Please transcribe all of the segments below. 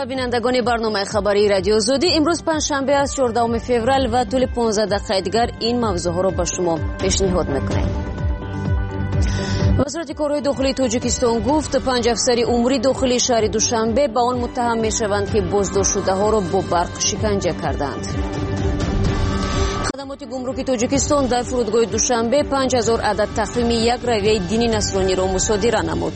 بینندگان برنامه خبری رادیو زودی، امروز پنجشنبه است 14 فوریه و طول 15 دقیقه دیگر این موضوع ها را به شما پیشنهاد میکنیم. وزارت کارهای داخلی تاجیکستان گفت 5 افسر امور داخلی شهر دوشنبه به آن متهم میشوند که بازداشت شده ها را با برق شکنجه کردند. خدمات گمرک تاجیکستان در فرودگاه دوشنبه 5000 عدد تقویم یک رویه دینی نصرانی را مصادره نمود.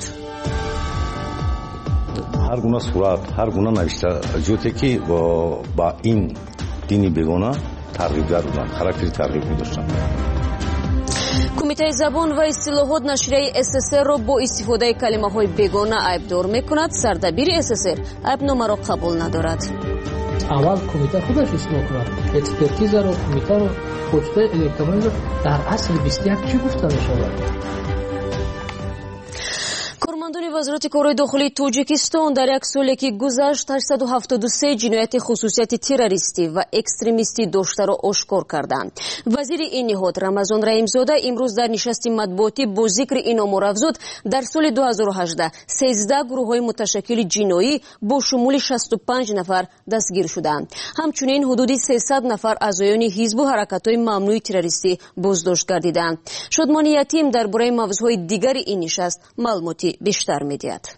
هر گونه صورت، هر گونه نوشته جوتی که با این دینی بیگانه ترغیبگر بودند، خاراکتر ترغیب می‌داشتند. کمیته زبان و اصطلاحات نشریه SSR را با استفاده کلمه‌های بیگانه عیبدار می‌کند. سردبیر SSR عیبنامه را قبول ندارد. اول کمیته خودش اصلاح کند. اکسپرتیز را کمیته را پشته الکترونیک در اصل 21 چی گفته می‌شود؟ کارمندان وزارت کارهای داخلی تاجیکستان در یک سالی که گذشت 873 جنایت خصوصیت تروریستی و اکستریمیستی داشته را آشکار کردند. وزیر این نهاد رمضان رحیمزاده امروز در نشست مطبوعاتی با ذکر این امور افزود در سال 2018 13 گروه‌های متشکل جنایی با شمول 65 نفر دستگیر شدند. همچنین حدود 300 نفر اعضایان حزب و حرکت‌های ممنوع تروریستی بازداشت گردیدند. شادمانی یتیم درباره موضوعهای دیگر این نشست معلوماتی بیشتر می‌دهد.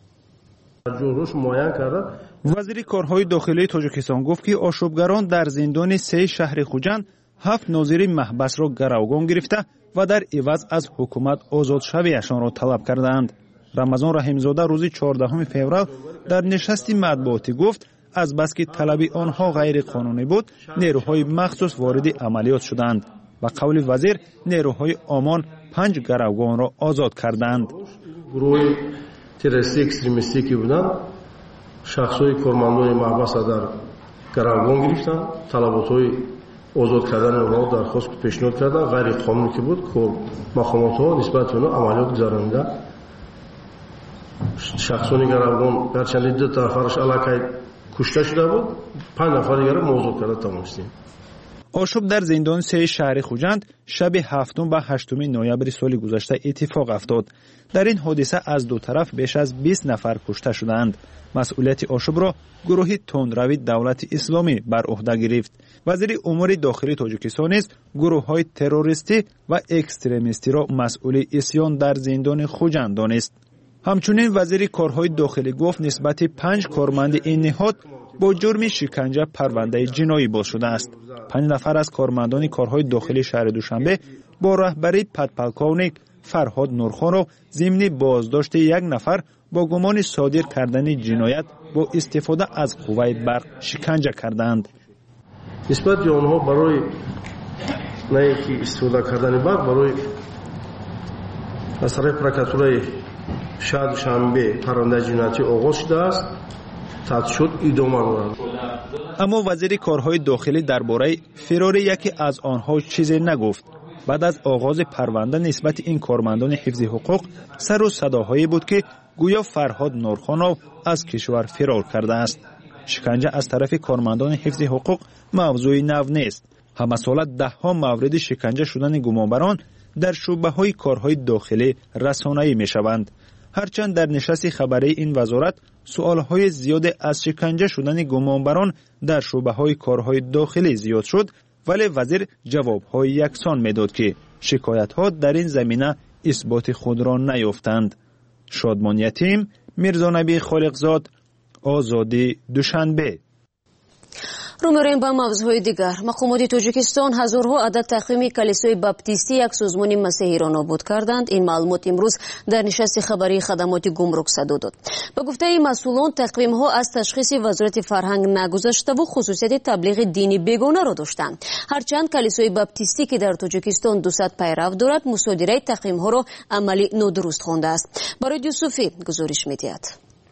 وزیر کارهای داخلی تاجیکستان گفت که آشوبگران در زندان 3 شهر خوجند 7 ناظر محبس را گروگان گرفته و در عوض از حکومت آزاد شویشان را طلب کردند. رمضان رحیمزاده روز 14 فوریه در نشست مطبوعاتی گفت از بس که طلب آنها غیر قانونی بود، نیروهای مخصوص وارد عملیات شدند. به قول وزیر نیروهای آمان 5 گروگان را آزاد کردند. گروه تروریستی اکستریمیستی که بودند شخصای کارمندان محبس را در گروگان گرفتند، طلبات‌های آزاد کردن آنها درخواست پیشنهاد کردند. غیر قانونی که بود مقامات‌ها نسبت به آنها عملیات گذرانیده. شخصان گروگان گرچند 2 نفرش علاقه کشته شده بود، 5 نفر دیگر را آزاد کرده توانستیم. آشوب در زندان 3 شهر خوجند شب 7 و 8 نوامبر سال گذشته اتفاق افتاد. در این حادثه از دو طرف بیش از 20 نفر کشته شدند. مسئولیت آشوب را گروه تندروی دولت اسلامی بر عهده گرفت. وزیر امور داخلی تاجیکستان نیز گروه‌های تروریستی و اکستریمیستی را مسئول عصیان در زندان خوجند دانست. همچنین وزیر کارهای داخلی گفت نسبت 5 کارمند این نهاد با جرم شکنجه پرونده جنایی باز شده است. 5 نفر از کارمندان کارهای داخلی شهر دوشنبه با رهبری پدپلکاونیک فرهاد نورخان را ضمن بازداشت 1 نفر با گمان صادر کردن جنایت با استفاده از قوه برق شکنجه کردند. نسبت به آنها برای نه که استفاده کردن برق برای از طرف پروکراتورای شهر دوشنبه پرونده جنایتی آغاز شده است. تحقیقات ادامه دارد. اما وزیر کارهای داخلی درباره فرار یکی از آنها چیزی نگفت. بعد از آغاز پرونده نسبت این کارمندان حفظ حقوق سر و صداهایی بود که گویا فرهاد نورخان از کشور فرار کرده است. شکنجه از طرف کارمندان حفظ حقوق موضوع نو نیست. همه ساله 10 مورد شکنجه شدن گمانبران در شعبه‌های کارهای داخلی رسانه‌ای می‌شوند. هرچند در نشست خبری این وزارت سوالهای زیاد از شکنجه شدن گمانبران در شعبه‌های کارهای داخلی زیاد شد، ولی وزیر جواب‌های یکسان می‌داد که شکایت‌ها در این زمینه اثبات خود را نیافتند. شادمان یتیم، میرزا نبی خالقزاد، آزادی دوشنبه. رو می‌رویم به موضوعهای دیگر. مقامات تاجیکستان هزارها عدد تقویم کلیسای باپتیستی یک سازمان مسیحی را نابود کردند. این معلومات امروز در نشست خبری خدمات گمرک صدا داد. به گفته مسئولان تقویم‌ها از تشخیص وزارت فرهنگ نگذشته و خصوصیت تبلیغ دینی بیگانه را داشتند. هرچند کلیسای باپتیستی که در تاجیکستان 200 پیرو دارد مصادره تقویم‌ها را عملی نادرست خوانده است. برای یوسفی گزارش می‌دهد.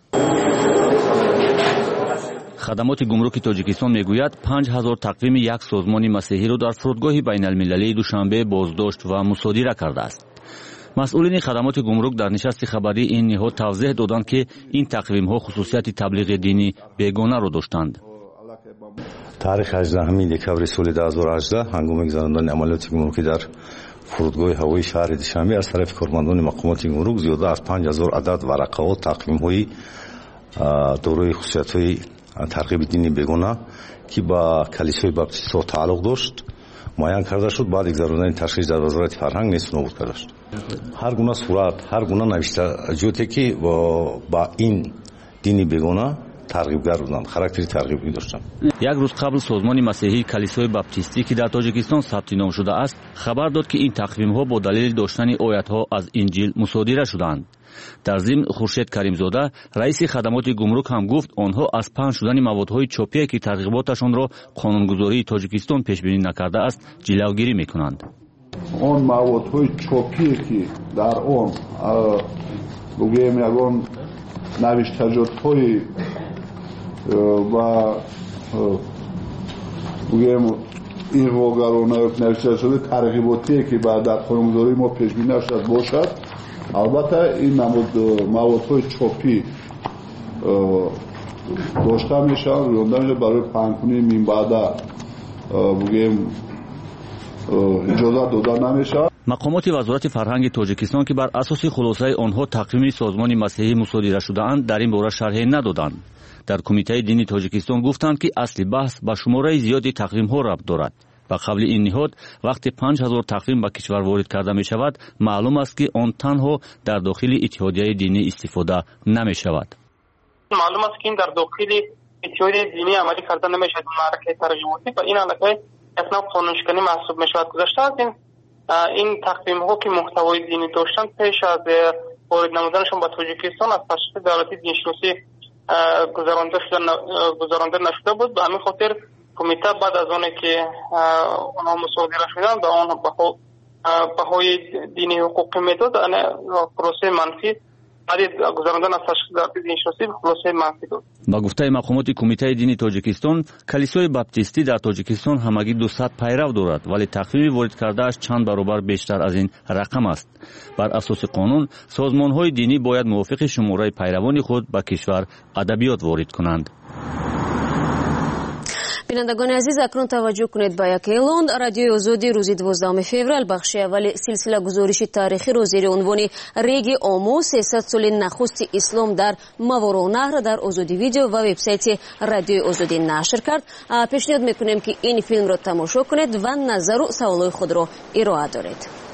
خدمات گمرک تاجیکستان میگوید 5000 تقویم یک سازمان مسیحی را در فرودگاه بین المللی دوشنبه بازداشت و مصادره کرده است. مسئولین خدمات گمرک در نشست خبری این نهاد توضیح دادند که این تقویم ها خصوصیت تبلیغ دینی بیگانه را داشتند. تاریخ 18 دکمبر سال 2018 هنگام گذراندن عملیات گمرکی در فرودگاه هوایی شهر دوشنبه از طرف کارمندان مقامات گمرک زیاده از 5000 عدد ورقه و تقویم های دارای خصوصیت‌های ترغیب دینی بگونه که با کلیسای باپتیست تعلق داشت معین کرده شد. بعد گذراندن تشخیص در وزارت فرهنگ نیست نوبت کرده شد. هر گونه صورت، هر گونه نوشته جوتی که با این دینی بگونه ترغیبگر بودند، خاراکتری ترغیبی داشتند. یک روز قبل سازمان مسیحی کلیسای باپتیستی که در تاجیکستان ثبت نام شده است خبر داد که این تقویم‌ها با دلیل داشتن آیات‌ها از انجیل مصادره شدند. در ضمن خورشید کریمزاده رئیس خدمات گمرک هم گفت آنها از پنهان شدن موادهای چاپی که ترغیباتشان را قانونگذاری تاجیکستان پیش بینی نکرده است جلوگیری می‌کنند. آن موادهای چاپی که در آن بگوییم یگان نوشتجات‌های و بگوییم این واگرانه نوشته شده ترغیباتی که بعد در قانونگذاری ما پیش بینی نشد باشد. البته این موادهای چاپی داشته میشن رونده میشه برای پنهان کنی من بعد بگوییم اجازه داده نمیشه. مقامات وزارت فرهنگ تاجیکستان که بر اساس خلاصه آنها تقویم سازمان مسیحی مصادره شده اند در این باره شرح ندادند. در کمیته دینی تاجیکستان گفتند که اصل بحث با شماره زیادی تقویم ها ربط دارد و قبل این نهاد وقتی 5000 تقویم به کشور وارد کرده می شود معلوم است که آن تنها در داخل اتحادیه دینی استفاده نمی شود. معلوم است که این در داخل اتحادیه دینی عملی کرده نمی شود. معرکه ترغیباتی و این علاقه اصلا قانونشکنی محسوب می شود. گذشته از این تقویم ها که محتوای دینی داشتن پیش از وارد نمودنشان به تاجیکستان از تشخیص دولتی دینشناسی گذرانده نشده بود. به همین خاطر کمیته بعد از آنی که آنها مصادره شدن به آن بهای دینی حقوقی میداد خلاصه منفی بعد گذراندن از تشخیص دولتی دینشناسی خلاصه منفی داد. با گفته مقامات کمیته دینی تاجیکستان کلیسای باپتیستی در تاجیکستان همگی 200 پیرو دارد ولی تقویم وارد کردهش چند برابر بیشتر از این رقم است. بر اساس قانون سازمان‌های دینی باید موافق شماره پیروان خود به کشور ادبیات وارد کنند. بینندگان عزیز اکنون توجه کنید به یک اعلان. رادیوی آزادی روز 12 فوریه بخش اول سلسله گزارش تاریخی را زیر عنوان ریگ آمو 300 سال نخست اسلام در ماورانهر در آزادی ویدیو و وبسایت رادیوی آزادی نشر کرد. پیشنهاد میکنیم که این فیلم را تماشا کنید و نظر و سوالای خود را ارائه دارید.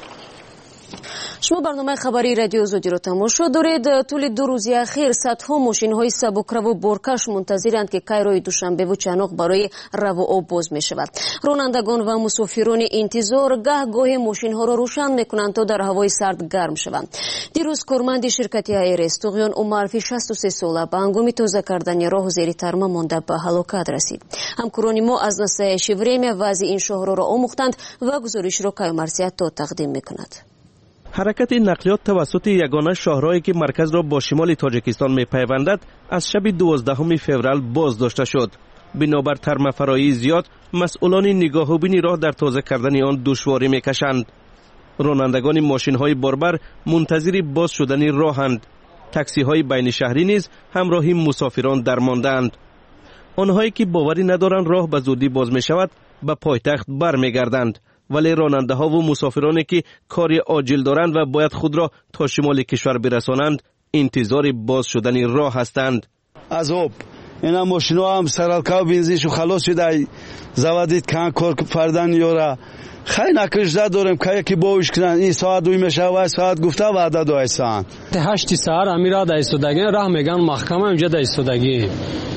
شما برنامه خبری رادیو آزادی را تماشا دارید. طول 2 روز اخیر صدها ماشین‌های سبکرو و بارکش منتظرند که کایروی دوشنبه و چناق برای رو و آب باز می شود. رانندگان و مسافران انتظار گاهی ماشین‌ها را روشن می‌کنند تا در هوای سرد گرم شوند. دیروز کارمند شرکت ایر استوغیان عمرفی 63 ساله به هنگام تازه کردن راه زیر ترما مانده به هلاکت رسید. همکاران ما از نصایح وریم وضع این شهر را آموختند و گزارش را کایمرسیت تا تقدیم می‌کند. حرکت نقلیات توسط یگانه شاهراهی که مرکز را با شمال تاجیکستان می‌پیوندد از شب 12 فوریه باز داشته شد. بنابر ترمفرایی زیاد مسئولان نگاهوبین راه در تازه کردن آن دشواری می‌کشند. رانندگان ماشین‌های باربر منتظر باز شدن راهند. تاکسی‌های بین شهری نیز همراه مسافران درماندند. آنهایی که باوری ندارند راه به زودی باز می‌شود به پایتخت برمیگردند. ولی راننده ها و مسافرانی که کاری عاجل دارند و باید خود را تا شمال کشور برسانند انتظار باز شدن راه هستند. از آب اینا ماشینا هم سرالکا و بنزینشو خلاص شده زوادید کن کار کردن یورا خیلی نکشده داریم که یکی باوش کنن این ساعت دوی میشه و ساعت گفته وعده دو ایسان 8 ساعت امیرا دا ایستادگی راه میگن محکمه اینجا دا ایستادگی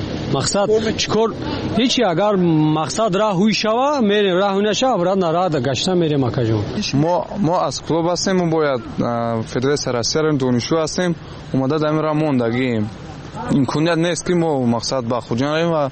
مقصد چکر هیچی اگر مقصد راه هوی شوه میریم راه نشه برات نراه گشته میریم اکجون. ما از کلوب هستیم و باید فدراسیون سراسر دانشجو هستیم اومده در راه موندگیم. این کنیت نیست که ما مقصد با خود جانیم و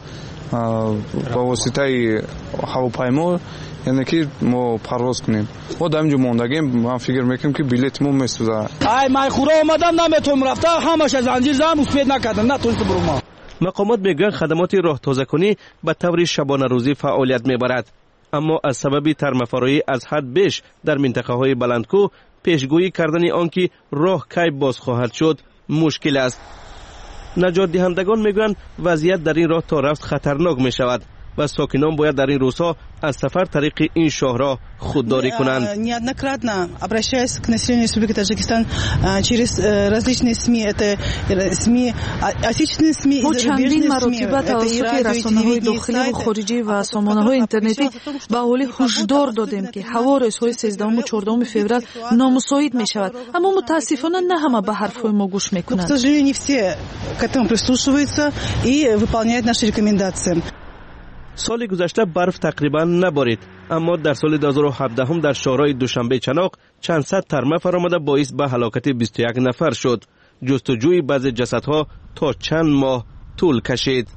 با واسطه هواپیما یعنی که ما پرواز کنیم. ما در اینجا موندگیم. من فکر میکنم که بلیط ما میسوزه. ای من خورا اومدم نمیتونم رفته همش از زنجیر زدم اسپید نکردم نتونست برم. مقامات میگن خدمات راه تازه کنی به طور شبانه روزی فعالیت میبرد، اما از سبب ترمفرایی از حد بیش در منطقه های بلندکو پیشگویی کردن آنکه راه کی باز خواهد شد مشکل است. نجات دهندگان میگن وضعیت در این راه تا رفت خطرناک می شود. و ساکنان باید در این روزها از سفر طریق این شاهراه خودداری کنند. Неоднократно обращаясь к населению Республики Таджикистан через различные СМИ, это СМИ, отечественные СМИ и зарубежные СМИ, это и радио, и телевидение, и сайты. خارجی و سامانه‌های اینترنتی به اهالی هشدار دادیم که هوا روزهای 13 و 14 فوریه نامساعد می‌شود، اما متاسفانه نه همه به حرف‌های ما گوش می‌کنند. К сожалению, не все к этому прислушиваются и выполняют наши рекомендации. سال گذشته برف تقریبا نبارید، اما در سال 2017 هم در شهرهای دوشنبه چناق چند صد ترمه فرآمده باعث به هلاکت 21 نفر شد. جستجوی بعضی جسدها تا چند ماه طول کشید.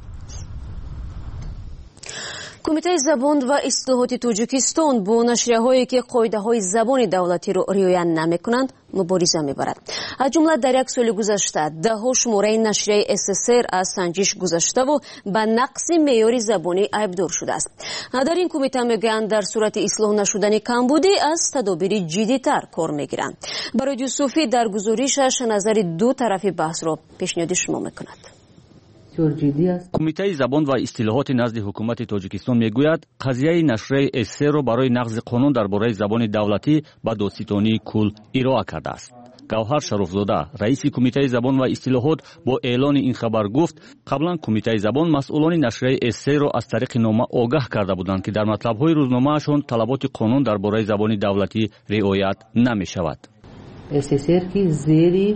کمیته زبان و اصلاحات تاجیکستان با نشریه‌هایی که قاعده‌های زبان دولتی را رعایت نمی‌کنند مبارزه می‌برد. از جمله در یک سال گذشته ده‌ها شماره نشریه SSR از سنجش گذشته و به نقض معیار زبانی عیبدار شده است. در این کمیته میگویند در صورت اصلاح نشدن کمبودی از تدابیر جدی‌تر کار می‌گیرند. برای یوسفی در گزارشش نظر دو طرفی بحث را پیشنهاد شما می‌کند. کمیته زبان و اصطلاحات نزد حکومت تاجیکستان میگوید قضیه نشریه SSR را برای نقض قانون درباره زبان دولتی به دادستانی کل ارائه کرده است. گوهر شرفزاده رئیس کمیته زبان و اصطلاحات با اعلان این خبر گفت قبلا کمیته زبان مسئولان نشریه SSR را از طریق نامه آگاه کرده بودند که در مطلب‌های روزنامه‌شان طلبات قانون درباره زبان دولتی رعایت نمی‌شود. SSR که زیر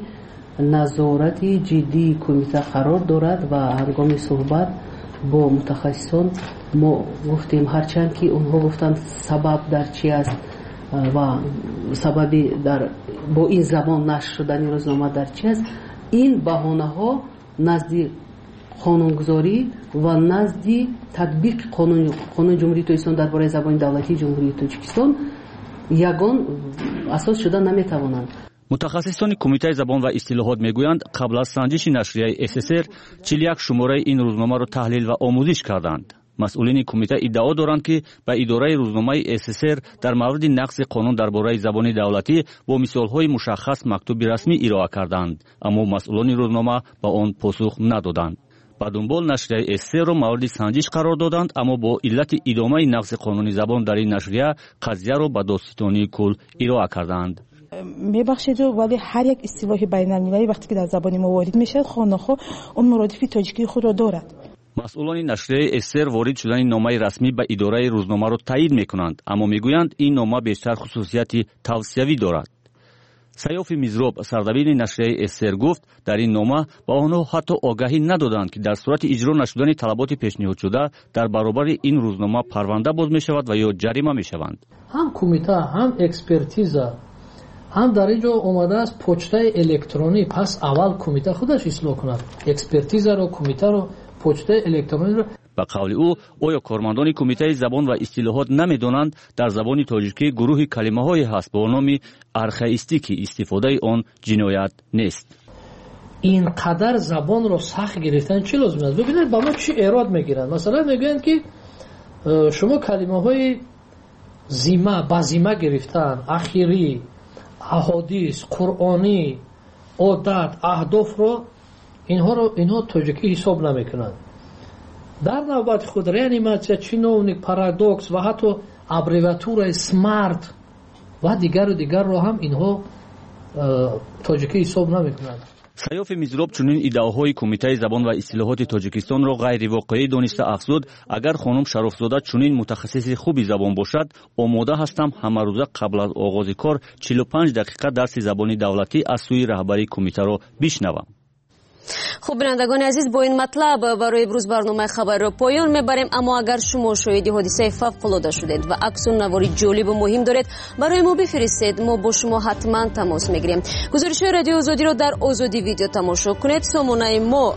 نظارت جدی کمیته قرار دارد و هنگام صحبت با متخصصان ما گفتیم هرچند که اونها گفتند سبب در چی است و سببی در با این زبان نشر شدن روزنامه در چی است، این بهانه ها نزد قانونگذاری و نزد تطبیق قانون جمهوری تاجیکستان درباره زبان دولتی جمهوری تاجیکستان یگان اساس شده نمیتوانند. متخصصان کمیته زبان و اصطلاحات میگویند قبل از سنجش نشریه SSR 41 شماره این روزنامه را تحلیل و آموزش کردند. مسئولین کمیته ادعا دارند که به اداره روزنامه SSR در مورد نقض قانون درباره زبان دولتی با مثالهای مشخص مکتوب رسمی ارائه کردند، اما مسئولان روزنامه به آن پاسخ ندادند. با دنبال نشریه SSR را مورد سنجش قرار دادند، اما با علت ادامه نقض قانون زبان در این نشریه قضیه را به دادستانی کل ارائه کردند. میبخشید ولی هر یک اصطلاح بین‌المللی وقتی که در زبان ما وارد میشه خانه‌ها اون مرادف تاجیکی خود را دارد. مسئولان نشریه SSR وارد شدن نامه رسمی به اداره روزنامه را تایید میکنند، اما میگویند این نامه بیشتر خصوصیت توصیوی دارد. سیاف میزروب سردبیر نشریه SSR گفت در این نامه با آنها حتی آگاهی ندادند که در صورت اجرا نشدن طلبات پیشنهاد شده در برابر این روزنامه پرونده باز میشود و یا جریمه میشوند. هم کمیته هم اکسپرتیزا هم در اینجا اومده است پوچته الکترونی، پس اول کمیته خودش اصلاح کند، اکسپرتیزا رو کمیته رو پوچته الکترونی رو. با قول او آیا کارمندان کمیته زبان و اصطلاحات نمیدانند در زبان تاجیکی گروهی کلمه‌هایی هست با نام ارخائیستی که استفاده آن جنایت نیست. اینقدر زبان رو سخت گرفتن چی لازم است؟ ببینید با ما چی ایراد میگیرن. مثلا میگن که شما کلمه‌های زیمه با زیمه گرفتن، اخیری، احادیث، قرآنی، عادت، اهداف رو اینها تاجیکی حساب نمیکنند. در نوبت خود реанимация، чиновник، پارادوکس و حتی ابریویاتور سمارت و دیگر رو هم اینها تاجیکی حساب نمیکنند. سیاف میزروب چنین ادعاهای کمیته زبان و اصطلاحات تاجیکستان را غیر واقعی دانسته افزود اگر خانم شرفزاده چنین متخصص خوبی زبان باشد آماده هستم همه روزه قبل از آغاز کار 45 دقیقه درس زبان دولتی از سوی رهبری کمیته را بشنوم. خب بینندگان عزیز با این مطلب برای امروز برنامه خبر را پایان میبریم، اما اگر شما شاهد حادثه فوق‌العاده شدید و عکس و نواری جالب و مهم دارید برای ما بفرستید، ما با شما حتما تماس میگیریم. گزارش‌های رادیو آزادی را در آزادی ویدیو تماشا کنید. سامانه ما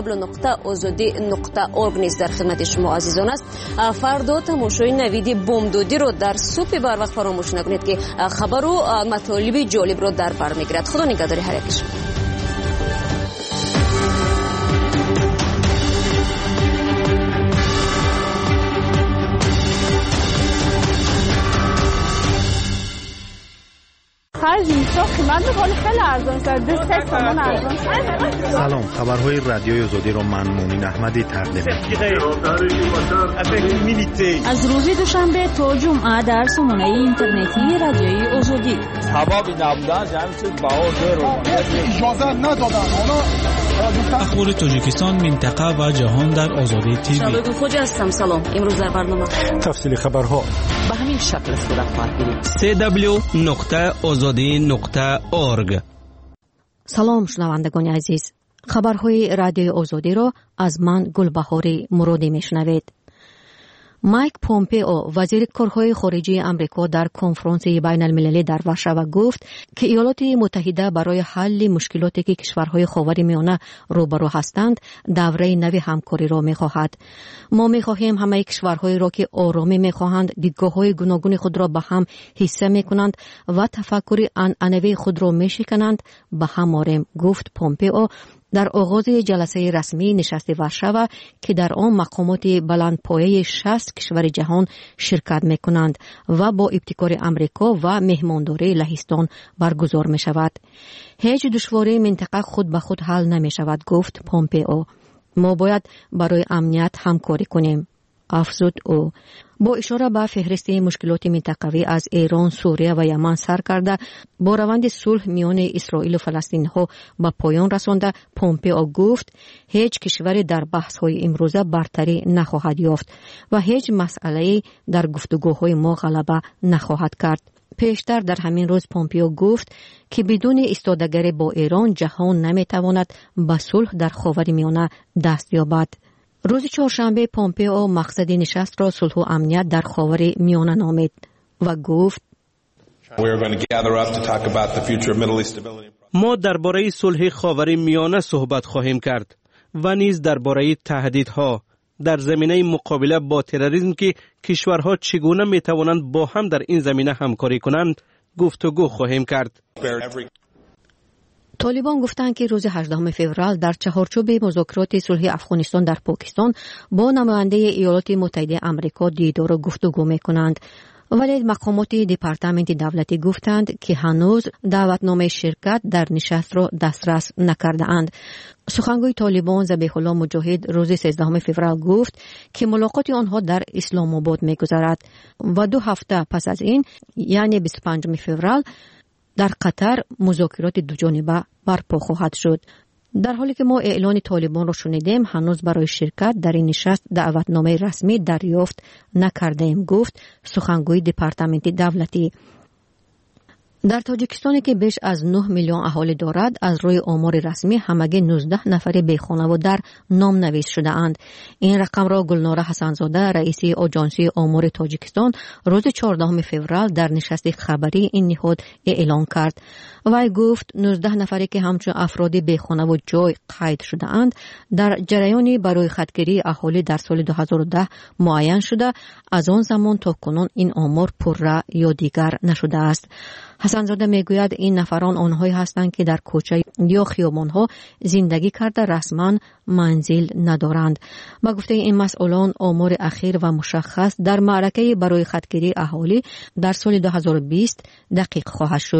www.azadi.org نیز در خدمت شما عزیزان است. فردا تماشای نوید بامدادی را در صبح بر وقت فراموش نکنید که خبر و مطالب جالب را در بر میگیرد. خدا نگهدار هر یک. سلام، خبرهای رادیوی آزادی را من مومن احمدی تقدیم از روز دوشنبه تا جمعه در سامانه اینترنتی رادیوی آزادی. اخبار تاجیکستان، منطقه و جهان در آزادی تیوی. شبکه خوج هستم. سلام. امروز در برنامه تفصیل خبرها به همین شکل صورت خواهد گرفت. www.azadi.org. سلام شنوندگان عزیز. خبرهای رادیوی آزادی را از من گلبهاری مرادی میشنوید. مایک پومپئو وزیر کارهای خارجه آمریکا در کنفرانس بین المللی در وارشوا گفت که ایالات متحده برای حل مشکلاتی که کشورهای خاورمیانه روبرو هستند دوره نوی همکاری را می‌خواهد. ما می‌خواهیم همه کشورهایی را که آرامی می‌خواهند دیدگاه‌های گوناگون خود را به هم حصه می‌کنند و تفکر عنعنوی خود را می‌شکنند به هم آریم، گفت پومپئو در آغاز جلسه رسمی نشست وارشوا که در آن مقامات بلندپایه 60 کشور جهان شرکت می‌کنند و با ابتکار امریکا و مهمانداری لهستان برگزار می‌شود. هیچ دشواری منطقه خود به خود حل نمی‌شود، گفت پومپئو. ما باید برای امنیت همکاری کنیم، افزود او. با اشاره به فهرست مشکلات منطقوی از ایران، سوریه و یمن سر کرده با روند صلح میان اسرائیل و فلسطین ها به پایان رسانده، پومپئو گفت هیچ کشوری در بحث های امروزه برتری نخواهد یافت و هیچ مسئله در گفتگوهای ما غلبه نخواهد کرد. پیشتر در همین روز پومپئو گفت که بدون ایستادگی با ایران جهان نمیتواند به صلح در خاورمیانه دست یابد. روز چهارشنبه پومپئو مقصد نشست را صلح و امنیت در خاورمیانه نامید و گفت ما درباره صلح خاورمیانه صحبت خواهیم کرد و نیز درباره تهدیدها در زمینه مقابله با تروریسم که کشورها چگونه میتوانند با هم در این زمینه همکاری کنند گفتگو خواهیم کرد. طالبان گفتند که روز 18 فوریه در چهارچوب مذاکرات صلح افغانستان در پاکستان با نماینده ایالات متحده آمریکا دیدار و گفتگو می‌کنند. ولی مقامات دپارتمنت دولتی گفتند که هنوز دعوتنامه شرکت در نشست را دسترس نکرده‌اند. سخنگوی طالبان ذبیح الله مجاهد روز 13 فوریه گفت که ملاقات آنها در اسلام آباد می‌گذرد و 2 هفته پس از این یعنی 25 فوریه در قطر مذاکرات دوجانبه برپا خواهد شد. در حالی که ما اعلان طالبان را شنیدیم هنوز برای شرکت در این نشست دعوتنامه رسمی دریافت نکردیم، گفت سخنگوی دپارتمنت دولتی. در تاجیکستانی که بیش از 9 میلیون اهالی دارد از روی آمار رسمی همگی 19 نفر بیخانه و در نام نویس شده اند. این رقم را گلناره حسنزاده رئیس آژانسی آمار تاجیکستان روز 14 فوریه در نشست خبری این نهاد اعلان کرد. وی گفت 19 نفری که همچون افراد بیخانه و جای قید شده اند در جریان برای خودگیری اهالی در سال 2010 معین شده. از آن زمان تا کنون این آمار پرره یا دیگر نشده است. حسنزاده میگوید این نفران آنهایی هستند که در کوچه یا خیابانها زندگی کرده رسما منزل ندارند. با گفته این مسئولان آمار اخیر و مشخص در معرکه برای خودگیری اهالی در سال 2020 دقیق خواهد شد.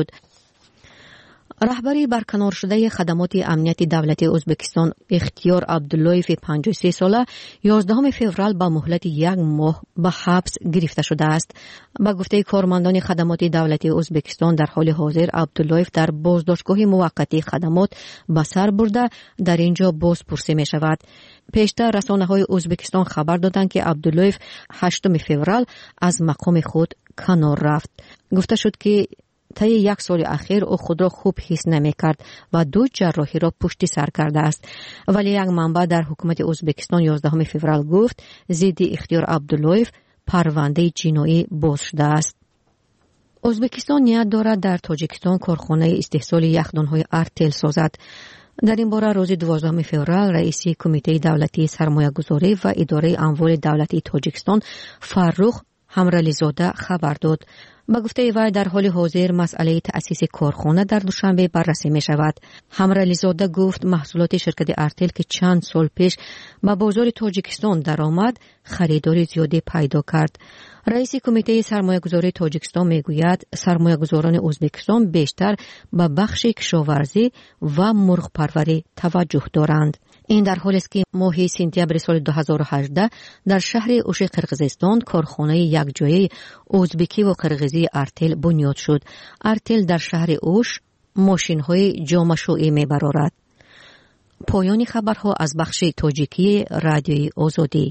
رهبری برکنار شده خدمات امنیتی دولتی ازبکستان اختیار عبداللایف 53 ساله 11 فوریه با مهلت 1 ماه به حبس گرفته شده است. با گفته کارمندان خدمات دولتی ازبکستان در حال حاضر عبداللایف در بازداشتگاه موقتی خدمات به سر برده در اینجا بازپرسی می شود. پیشتر رسانه‌های ازبکستان خبر دادند که عبداللایف 8 فوریه از مقام خود کنار رفت. گفته شد که طی 1 سال اخیر او خود را خوب حس نمی کرد و 2 جراحی را پشت سر کرده است. ولی یک منبع در حکومت ازبکستان 11 فوریه گفت ضد اختیار عبداللایف پرونده جنایی باز شده است. ازبکستان نیت دارد در تاجیکستان کارخانه استحصال یخدان‌های ارتل سازد. در این باره روز 12 فوریه رئیس کمیته دولتی سرمایه‌گذاری و اداره اموال دولتی تاجیکستان فرخ همرالیزاده خبر داد. با گفته وی در حال حاضر مسئله تأسیس کارخانه در دوشنبه بررسی می شود. همرالیزاده گفت محصولات شرکت ارتل که چند سال پیش به بازار تاجیکستان درآمد خریدار زیادی پیدا کرد. رئیس کمیته سرمایه‌گذاری تاجیکستان میگوید سرمایه‌گذاران ازبکستان بیشتر به بخش کشاورزی و مرغ پروری توجه دارند. این در حالی است که ماه سپتامبر سال 2018 در شهر اوش قرقیزستان کارخانه یکجایی ازبکی و قرقیزی ارتل بنیاد شد. ارتل در شهر اوش ماشین‌های جامه‌شویی می‌برارد. پایان خبرها از بخش تاجیکی رادیوی آزادی.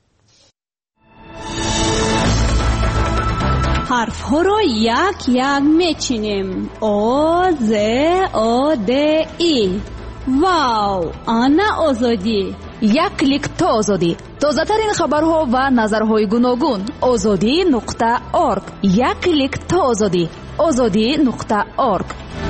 حرف ها را یک یک میچینیم. آ ز آ د ای. واو، آنا آزادی. یک کلیک تا آزادی. تازه ترین خبرها و نظرهای گوناگون. azadi.org. یک کلیک تا آزادی. azadi.org.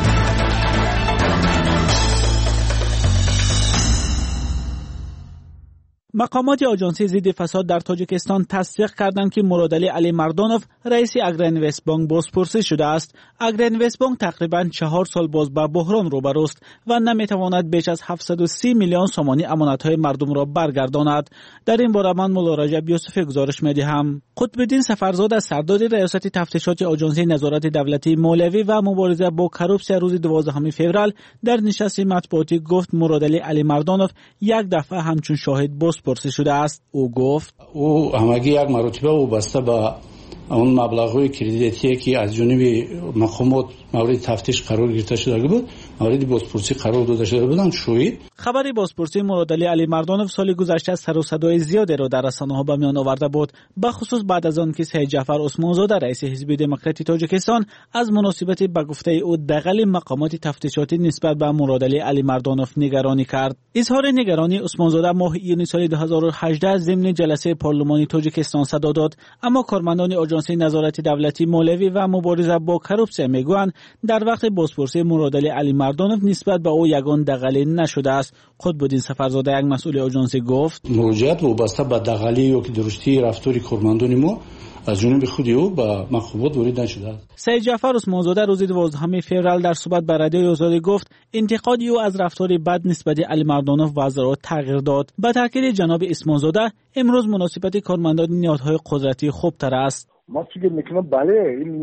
مقامات آژانسی ضد فساد در تاجیکستان تصدیق کردند که مرادعلی علی مردانوف رئیس اگرینوست بانک بازپرسی شده است. اگرینوست بانک تقریباً 4 سال باز با بحران روبروست و نمیتواند بیش از 730 میلیون سومانی امانت‌های مردم را برگرداند. در این باره من مولا رجب یوسفی گزارش می‌دهم. قطب‌الدین سفرزاده سردار ریاست تفتیشات آژانسی نظارت دولتی مولوی و مبارزه با کروپسیا روز 12 فوریه در نشست مطبوعاتی گفت مرادعلی علی مردانوف یک دفعه همچون شاهد بازپرسی شده است. او گفت او همگی یک مرتبه وابسته به اون مبلغ‌های کردیتی که از جانب مقامات مورد تفتیش قرار گرفته شده بود، مورد بازپرسی قرار داده شده بودند. شوید خبر بازپرسی مرادعلی علی مردانوف سال گذشته سر و صدای زیادی را در رسانه‌ها به میان آورده بود، به خصوص بعد از آن که سید جعفر عثمانزاده رئیس حزب دموکراتی تاجیکستان از مناسبت به گفته او دغل مقامات تفتیشاتی نسبت به مرادعلی علی مردانوف نگرانی کرد. اظهار نگرانی عثمانزاده ماه ایون سال 2018 ضمن جلسه پارلمانی تاجیکستان صدا داد، اما کارمندان آژانسی نظارت دولتی مولوی و مبارزه با کروپسیا میگویند در وقت بازپرسی مرادعلی علی مردانوف نسبت به او یگان دغلی نشده است. قطب‌الدین سفرزاده یک مسئول آژانسی گفت مراجعت وابسته به دغلی یا که درستی رفتاری کارمندان ما از جانب خود او به مقامات وارد نشده است. سید جعفر عثمانزاده روز 12 فوریه در صحبت با رادیوی آزادی گفت انتقاد او از رفتار بد نسبت علی مردانوف وضع را تغییر داد. با تاکید جناب عثمانزاده امروز مناسبت کارمندان نهادهای قدرتی خوبتر است. ما فکر میکنم بله این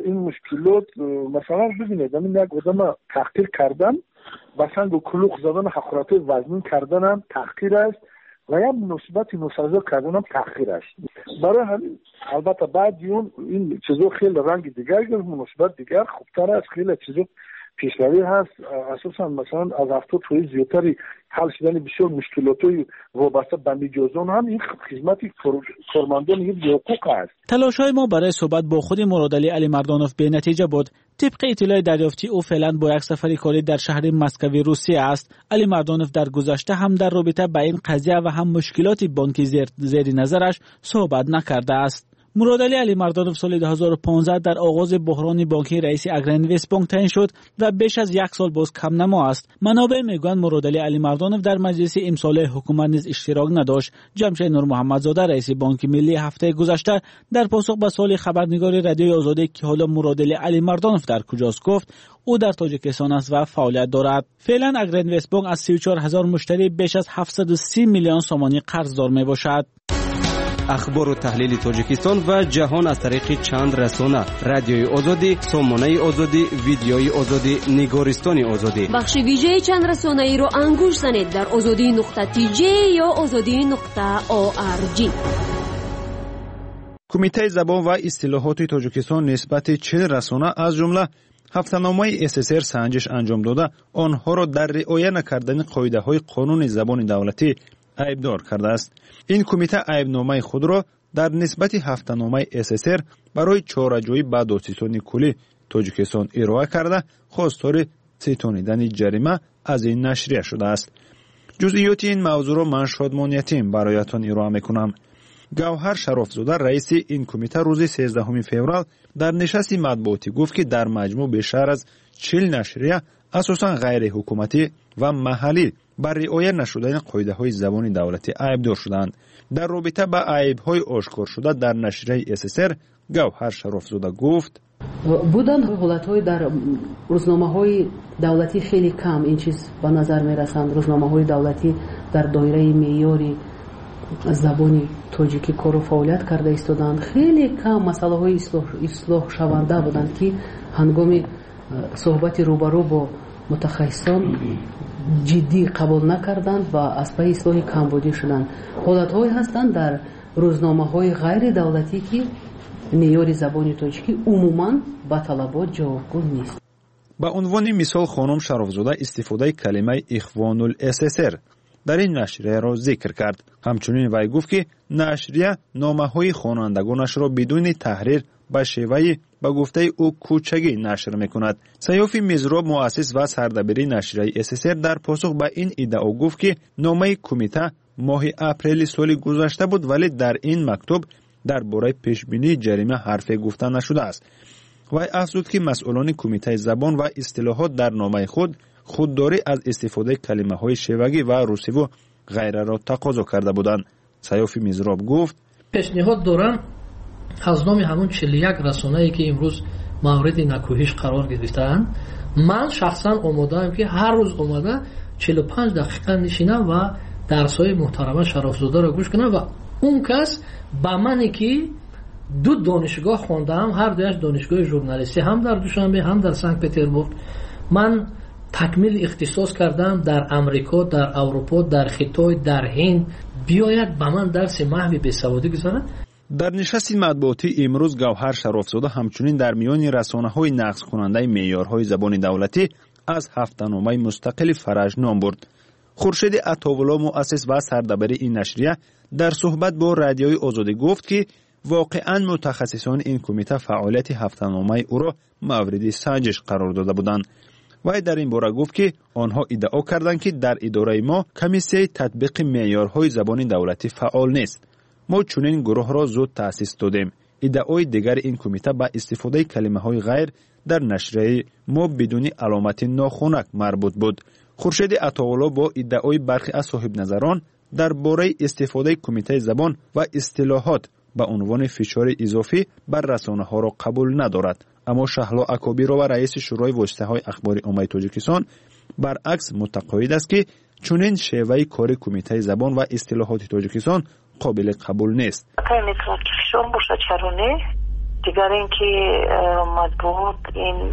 مشکلات مثلا ببینید من یک آدم تحقیر کردن مثلا دو کلوخ زدن حقارت وزنی کردن هم تحقیر است و یا مناسبت ناسازگار کردن هم تحقیر است. برای همین البته بعد این چیزا خیلی رنگ دیگر گرفت، مناسبت دیگر خوبتر است، خیلی چیزا پیشروی هست. اساسا مثلا از هفته توی زیادتری حل شدن بسیار مشکلات وابسته به میجازان هم این خدمت کارمندان یک حقوق است. تلاش‌های ما برای صحبت با خود مرادعلی علی مردانوف به نتیجه بود. طبق اطلاع دریافتی او فعلا با یک سفر کاری در شهر مسکو روسیه است. علی مردانوف در گذشته هم در رابطه با این قضیه و هم مشکلات بانکی زیر نظرش صحبت نکرده است. مرادعلی علی مردانوف سال 2015 در آغاز بحران بانکی رئیس اگرینوست بانک تعیین شد و بیش از یک سال باز کم نما است. منابع میگویند مرادعلی علی مردانوف در مجلس امسال حکومت نیز اشتراک نداشت. جمشید نور محمدزاده رئیس بانک ملی هفته گذشته در پاسخ به سوال خبرنگار رادیوی آزادی که حالا مرادعلی علی مردانوف در کجاست گفت او در تاجیکستان است و فعالیت دارد. فعلا اگرینوست بانک از 34,000 مشتری بیش از 730 میلیون سومانی قرضدار میباشد. اخبار و تحلیل تاجیکستان و جهان از طریق چند رسانه: رادیوی آزادی، سامانه آزادی، ویدیوی آزادی، نگارستان آزادی. بخش ویژه چند رسانه ای را انگوش زنید در azadi.tj یا azadi.org. کمیته زبان و اصطلاحات تاجیکستان نسبت 40 رسانه از جمله هفته‌نامه SSR سنجش انجام داده آنها را در رعایت نکردن قاعده‌های قانون زبان دولتی عیبدار کرده است. این کمیته عیبنامه خود را در نسبت هفته‌نامه SSR برای چاره‌جویی به دادستان کلی تاجیکستان ارائه کرده خواستار ستانیدن جریمه از این نشریه شده است. جزئیات این موضوع را من شادمان یتیم برایتان ارائه میکنم. گوهر شرافزاده رئیس این کمیته روز 13 فوریه در نشست مطبوعاتی گفت که در مجموع بیشتر از 40 نشریه اساساً غیر حکومتی و محلی بر رعایت نشدن قاعده‌های زبان دولتی عیبدار شدند. در رابطه با عیب‌های آشکار شده در نشریه SSR گوهر شرافزاده گفت بودن حالت‌های در روزنامه‌های دولتی خیلی کم این چیز به نظر می‌رسند. روزنامه‌های دولتی در دایره معیاری زبان تاجیکی کار و فعالیت کرده ایستادند. خیلی کم مسائل اصلاح شونده بودند که هنگام صحبت روبرو با متخصصان جدی قبول نکردند و از پای اصلاح کمبودی شدند. حالت‌هایی هستند در روزنامه‌های غیر دولتی که معیار زبان تاجیکی عموماً با طلبات جوابگو نیست. با عنوان مثال خانم شرافزاده استفاده کلمه اخوان الSSR در این نشریه را ذکر کرد. همچنین وی گفت که نشریه نامه‌های خوانندگانش را بدون تحریر به شیوه به گفته او کوچگی نشر می‌کند. سیافی میزراب مؤسس و سردبیر نشریه SSR در پاسخ به این ادعا گفت که نامه کمیته ماه اپریل سال گذشته بود ولی در این مکتوب درباره پیشبینی جریمه حرفی گفته نشده است. وی افزود که مسئولان کمیته زبان و اصطلاحات در نامه خودداری از استفاده کلمه‌های شیوگی و روسی و غیره را تقاضا کرده بودند. سیافی میزراب گفت پیشنهاد دارم از نام همون 41 رسانه‌ای که امروز مورد نکوهش قرار گرفتند من شخصا آماده‌ام که هر روز آماده 45 دقیقه نشینم و درس‌های محترمه شرافزاده را گوش کنم و اون کس با منی که 2 دانشگاه خواندم، هر دوش دانشگاه ژورنالیستی، هم در دوشنبه هم در سنت پترزبورگ. من تکمیل اختصاص کردم در امریکا، در اروپا، در خطای، در هند. بیاید با من درس محو بیسوادی گذارد. در نشست مطبوعاتی امروز گوهر شرافزاده همچنین در میان رسانه‌های نقض کننده معیارهای زبان دولتی از هفته‌نامه مستقل فرج نام برد. خورشید عطاولا مؤسس و سردبیر این نشریه در صحبت با رادیوی آزادی گفت که واقعاً متخصصان این کمیته فعالیت هفته‌نامه او را مورد سنجش قرار داده بودند. وی در این باره گفت که آنها ادعا کردند که در اداره ما کمیسیه تطبیق معیارهای زبان دولتی فعال نیست. ما چنین گروه را زود تأسیس دادیم. ادعای دیگر این کمیته با استفاده کلمه‌های غیر در نشریه ما بدون علامت ناخنک مربوط بود. خورشید عطاولا با ادعای برخی از صاحب نظران درباره استفاده کمیته زبان و اصطلاحات به عنوان فشار اضافی بر رسانه‌ها را قبول ندارد. اما شهلا اکابیرو و رئیس شورای واسطه‌های اخباری عامه تاجیکستان برعکس معتقد است که چنین شیوه کار کمیته زبان و اصطلاحات تاجیکستان قابل قبول نیست. میتونه که فشار باشه چرونه دیگر اینکه مطبوعات این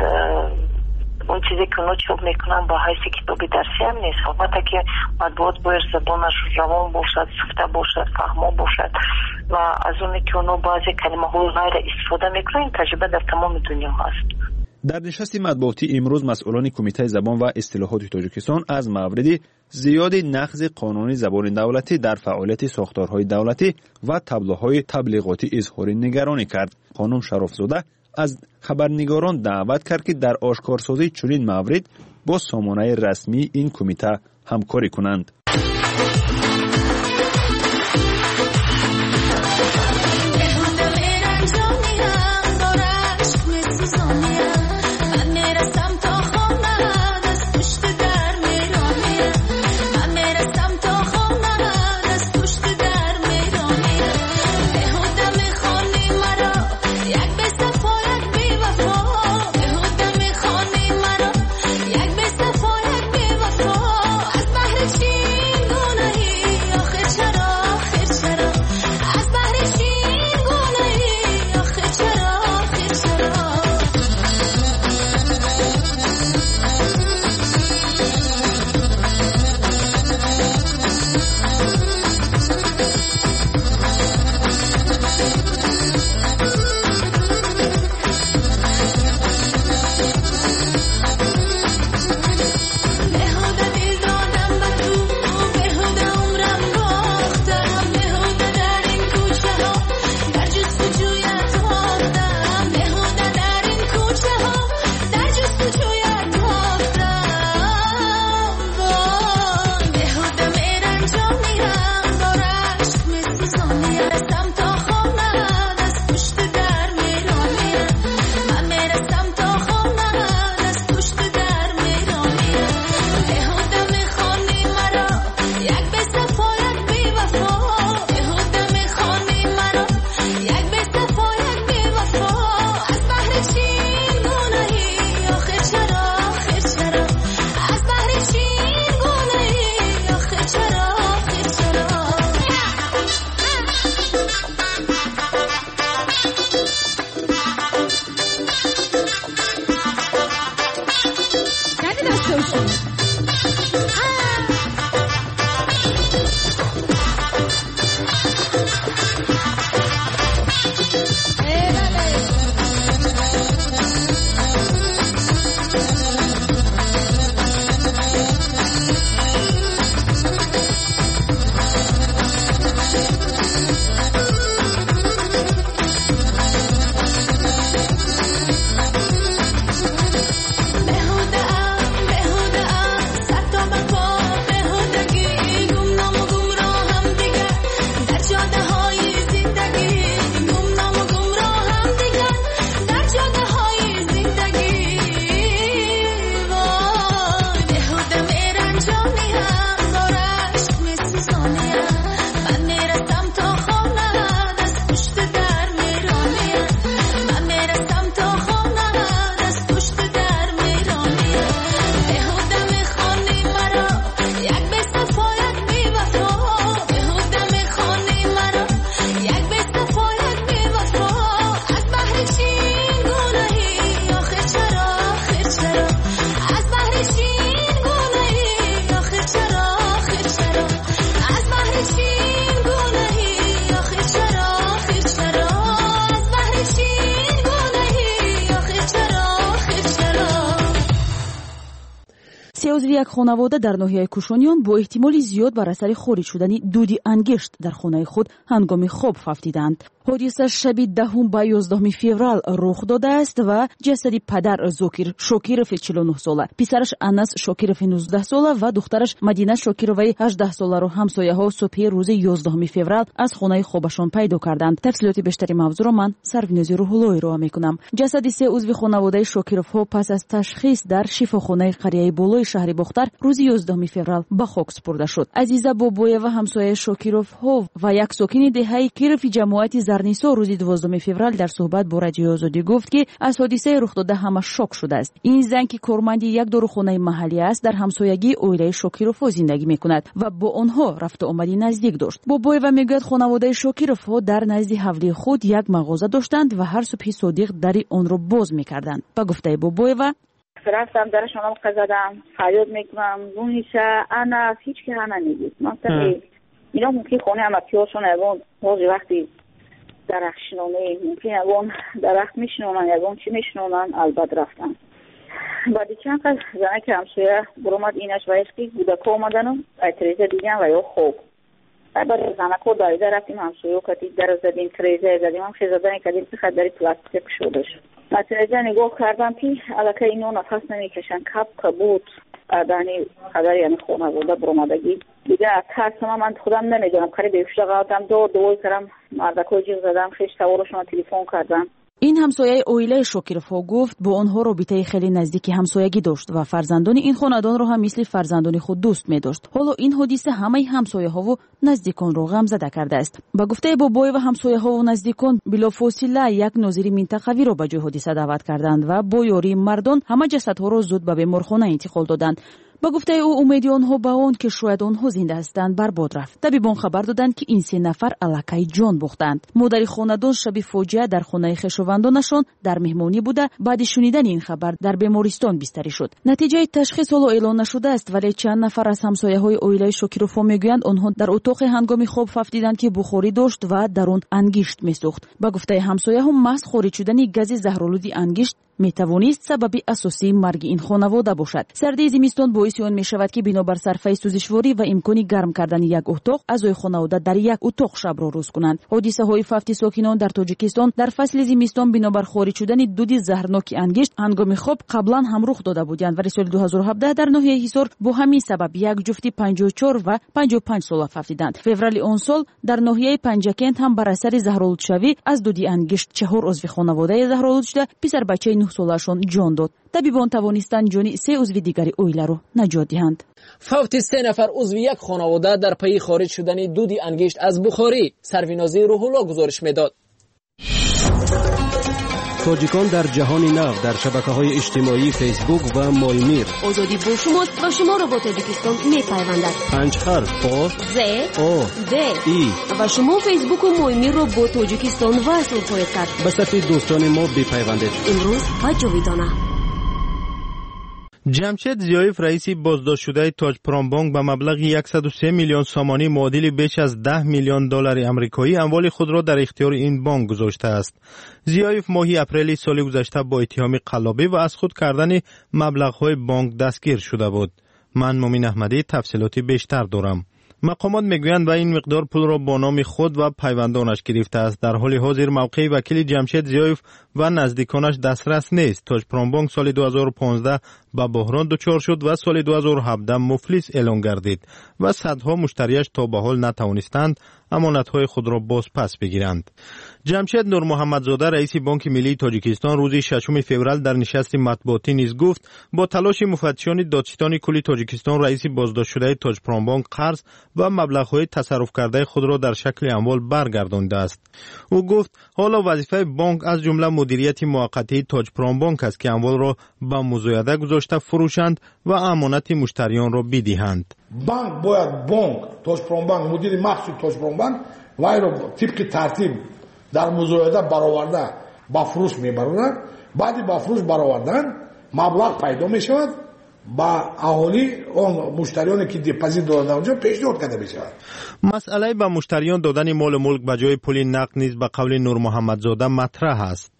اون چیزی که اونا چوب میکنن با حیث کتابی درسی هم نیست. البته که مطبوعات باید زبانش روان باشد، سفته باشد، فهما باشد و از اونی که اونا بعضی کلمه های غیر استفاده میکنن این تجربه در تمام دنیا هست. در نشست مطبوعاتی امروز مسئولان کمیته زبان و اصطلاحات تاجیکستان از مورد زیاد نقض قانون زبان دولتی در فعالیت ساختارهای دولتی و تابلوهای تبلیغاتی اظهار نگرانی کرد. خانم شرافزاده از خبرنگاران دعوت کرد که در آشکارسازی چنین مورد با سامانه رسمی این کمیته همکاری کنند. عضو یک خانواده در ناحیه کوشانیان با احتمال زیاد بر اثر خارج شدن دود انگشت در خانه خود هنگام خواب فهمیدند. حادثه شب 10 به 11 فوریه رخ داده است و جسد پدر زوکیر شوکیروف 49 ساله، پسرش انس شوکیروف 19 ساله و دخترش مدینه شوکیرووا 18 ساله را همسایه‌ها صبح روز 11 فوریه از خانه خوابشان پیدا کردند. تفصیلات بیشتری موضوع را من سرگنوزی روح‌اللهی را میکنم. جسد سه عضو خانواده شوکیروف‌ها پس از تشخیص در شفاخانه قریه بالای شهر بختر روز 11 فوریه به خاک سپرده شد. عزیزه بابویeva همسایه شوکیروف‌ها و یک ساکن دهه کیروف جماعت زرنیسا روز 12 فوریه در صحبت با رادیو آزادی گفت که از حادثه رخ داده همه شوک شده است. این زن که کارمند یک داروخانه محلی است در همسایگی اویله شوکیروف‌ها زندگی میکند و با آنها رفت و آمدی نزدیک داشت. بابویeva میگوید خانواده شوکیروف‌ها در نزد حولی خود یک مغازه داشتند و هر صبح صادق در آن را باز میکردند. با گفته بابویeva رفتم درش اونم زدم، فریاد میکنم زونیشه انا هیچ که انا نمیگید. مثلا اینا ممکن خونه هم پیاشون اون بعضی وقتی درخت شنونه ممکن اون درخت میشنونن اون چی میشنونن البته رفتن. بعد چند قد زنه که همسایه برامد اینش و اسکی بودکا اومدن و تریزه دیدن و یا خوب بعد زنه که دایده رفتیم همسایه کتی در زدیم تریزه زدیم هم خیزادن کدیم که خدری پلاستیک شده شد. تریزه نگاه کردم که الکه اینو نفس نمیکشن کپ کبود دانی خدری یعنی خونه بوده برامدگی دیگه ترسم من خودم نمیدونم کاری به افشا قاعدم دوی کردم مردکو جیغ زدم خیش تورشون تلفن کردم. این همسایه اویله شوکیروف‌ها گفت با آنها رابطه خیلی نزدیکی همسایگی داشت و فرزندان این خاندان را هم مثل فرزندان خود دوست می داشت. حالا این حادثه همه همسایه‌ها و نزدیکان را غمزده کرده است. با گفته بابویeva همسایه‌ها و نزدیکان بلافاصله یک ناظر منطقوی را به جای حادثه دعوت کردند و با یاری مردان همه جسدها را زود به بیمارخانه انتقال دادند. با گفته او امیدی آنها به آن که شاید آنها زنده هستند برباد رفت. طبیبان خبر دادند که این سه نفر الکی جان باختند. مادر خاندان شب فاجعه در خانه خویشاوندانشان در مهمانی بوده. بعد شنیدن این خبر در بیمارستان بستری شد. نتیجه تشخیص حالا اعلان نشده است ولی چند نفر از همسایه‌های اویله شوکیروف‌ها میگویند آنها در اتاق هنگام خواب فهمیدند که بخاری داشت و در آن انگشت میسوخت. با گفته همسایه‌ها محض خارج شدن گاز زهرآلود انگشت میتوانست سبب اساسی مرگ این خانواده باشد. سردی زمستان باعث آن میشود که بنابر صرفه سوزشواری و امکان گرم کردن یک اتاق اعضای خانواده در یک اتاق شب را روز کنند. حادثه های فوت ساکنان در تاجیکستان در فصل زمستان بنابر خارج شدن دود زهرناک انگشت هنگام خواب قبلا هم رخ داده بودند ولی سال 2017 در ناحیه حصار با همین سبب یک جفت 54 و 55 ساله فوتیدند. فوریه آن سال در ناحیه پنجکند هم بر اثر زهرآلودشوی از دود انگشت 4 عضو خانواده زهرآلود شده پسر بچه 9 سالشان جان داد. طبیبان توانستند جان 3 عضو دیگری اویله را نجات دهند. فوت 3 نفر عضو یک خانواده در پی خارج شدن دود انگشت از بخاری سروینازی روح‌الله گزارش میداد. تاجیکان در جهان نو در شبکه‌های اجتماعی فیسبوک و مایمیر آزادی با شماست و شما را با تاجیکستان می‌پیوندد. 5 حرف با ز او د ای و شما فیسبوک و مایمیر را با تاجیکستان وصل خواهید کرد. به صفحه دوستان ما بپیوندید. امروز و جاویدانه. جمشید زیایف رئیس بازداشت شده تاج پرامبانک به مبلغ 103 میلیون سامانی معادل بیش از 10 میلیون دلار آمریکایی اموال خود را در اختیار این بانک گذاشته است. زیایف ماهی اپریل سال گذشته با اتهام قلابی و از خود کردن مبلغ‌های بانک دستگیر شده بود. من مومن احمدی تفصیلات بیشتر دارم. مقامات میگویند و این مقدار پول را با نام خود و پیوندانش گرفته است. در حال حاضر موقع وکیل جمشید زیایف و نزدیکانش دسترس نیست. تاج پرامبانک سال 2015 به بحران دچار شد و سال 2017 مفلس اعلان گردید و صدها مشتریش تا به حال نتوانستند امانت‌های خود را باز پس بگیرند. جمشید نور محمدزاده رئیس بانک ملی تاجیکستان روز 6 فوریه در نشست مطبوعاتی نیز گفت با تلاش مفتشان دادستان کلی تاجیکستان رئیس بازداشت شده تاج پرامبانک قرض و مبلغ‌های تصرف کرده خود را در شکل اموال برگردانده است. او گفت حالا وظیفه بانک از جمله مدیریت موقتی تاج پرامبانک است که اموال را به مزایده گذاشته فروشند و امانت مشتریان را بدهند. بانک باید تاج پرامبانک مدیر مخصوص تاج پرامبانک وای را طبق ترتیب در مزایده برآورده با فروش میبرند. بعد با فروش برآوردن مبلغ پیدا میشود با اهالی اون مشتریانی که دیپازیت دادن اونجا پیشنهاد کرده میشود. مسئله به مشتریان دادن مال و ملک به جای پول نقد نیز به قول نور محمدزاده مطرح است.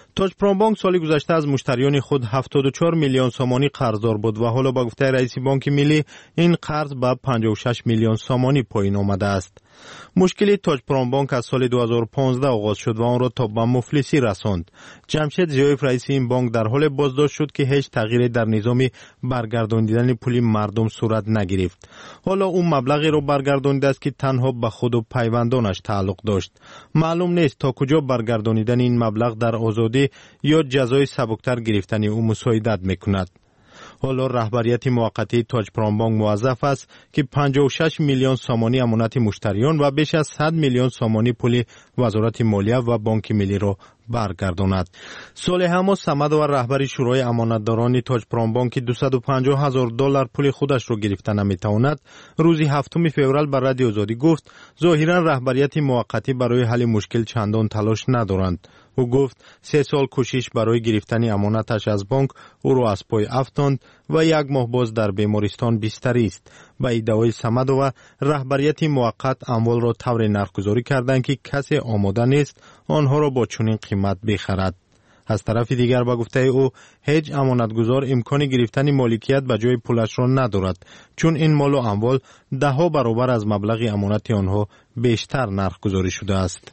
توجپرامبانک سال گذشته از مشتریان خود 74 میلیون سامانی قرضدار بود و حالا با گفته رئیس بانک ملی این قرض به 56 میلیون سامانی پایین آمده است. مشکل توجپرامبانک از سال 2015 آغاز شد و آن را تا به مفلسی رساند. جمشید ضیایف رئیس این بانک در حال بازداشت شد که هیچ تغییری در نظام برگرداندن پول مردم صورت نگرفت. حالا اون مبلغی را برگردانیده است که تنها به خود و پیوندانش تعلق داشت. معلوم نیست تا کجا برگردانیدن این مبلغ در آزادی یا جزای سبکتر گرفتن او مساعدت میکند. حالا رهبریت موقتی توجپرامبانک موظف است که 56 میلیون سامانی امانت مشتریان و بیش از 100 میلیون سامانی پول وزارت مالیه و بانک ملی را برگرداند. صالح حماد صمد و رهبر شورای امانتداران توجپرامبانک که $250,000 پول خودش را گرفته نمیتواند، روز 7 فوریه بر رادیو آزادی گفت ظاهرا رهبریت موقتی برای حل مشکل چندان تلاش ندارند. او گفت 3 سال کوشش برای گرفتن امانتش از بانک او را از پای افتاند و 1 ماه باز در بیمارستان بستری است. با ادعای صمد و رهبریت موقت اموال را طور نرخ‌گذاری کردند که کسی آماده نیست آنها را با چنین قیمت بخرد. از طرف دیگر با گفته او هیچ امانتگزار امکان گرفتن مالکیت به جای پولش را ندارد، چون این مال و اموال 10 برابر از مبلغ امانت آنها بیشتر نرخ‌گذاری شده است.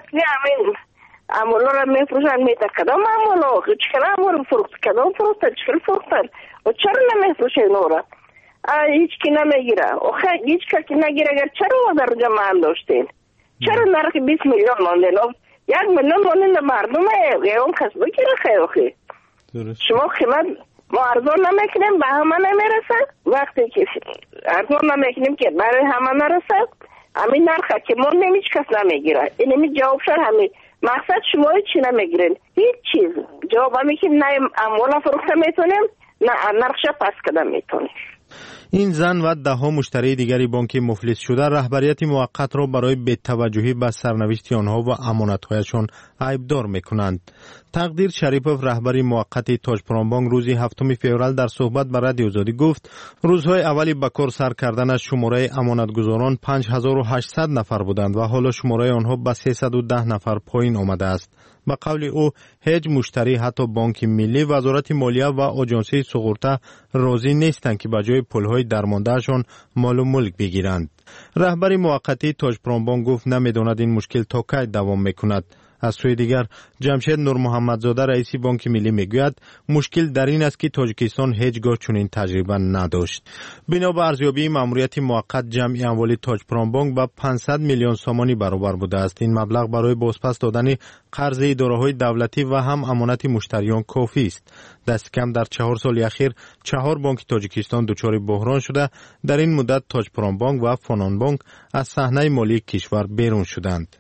اموال را میفروشن میتا کدام اموال چکل اموال فروخت کدام فروختن چکل فروختن و چرا نمیفروشه نورا هیچ کی نمیگیره هیچ کی نگیره اگر چرا در جمع داشتین چرا نرخ 20 میلیون ماندین 1 میلیون ماندین مردمه اون کس بگیره خیلی شما قیمت ما ارزان نمیکنیم به همه نمیرسه وقتی که ارزان نمیکنیم که برای همه نرسه همین نرخ که ما هیچ کس نمیگیره این جواب شد همین مقصد شما چی نمیگیرین هیچ چیز جواب همی که نه اموال فروخته میتونیم نه نرخش پس کده میتونیم. این زن و 10 مشتری دیگری بانک مفلس شده رهبریت موقت را برای بی‌توجهی به سرنوشت آنها و امانت‌هایشان عیبدار می‌کنند. تقدیر شریپوف رهبر موقت توجپرامبانک روز 7 فوریه در صحبت با رادیو آزادی گفت روزهای اولی به کار سر کردن شماره امانتگزاران 5800 نفر بودند و حالا شماره آنها به 310 نفر پایین آمده است. به قول او هیچ مشتری حتی بانک ملی، وزارت مالیه و آژانسی سقورته راضی نیستند که به جای پولهای درماندهشان مال و ملک بگیرند. رهبر موقتی توجپرامبانک گفت نمیداند این مشکل تا کی دوام میکند. از سوی دیگر جمشید نور محمدزاده رئیس بانک ملی میگوید مشکل در این است که تاجیکستان هیچگاه چنین تجربه نداشت. بنا به ارزیابی ماموریت موقت جمعی اموال توجپرامبانک به 500 میلیون سامانی برابر بوده است. این مبلغ برای بازپس دادن قرض اداره‌های دولتی و هم امانت مشتریان کافی است. دست کم در 4 سال اخیر 4 بانک تاجیکستان دچار بحران شده. در این مدت توجپرامبانک و فنانبانک از صحنه مالی کشور بیرون شدند.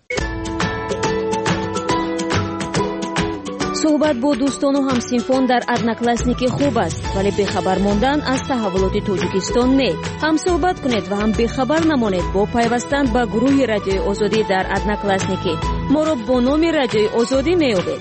صحبت با دوستان و همسینفان در одноклассники خوب است، ولی بخبر ماندن از تحولات تاجیکستان نه. هم صحبت کنید و هم بخبر نمانید با پیوستن به گروه رادیوی آزادی در одноклассники. ما را با نام رادیوی آزادی میابید.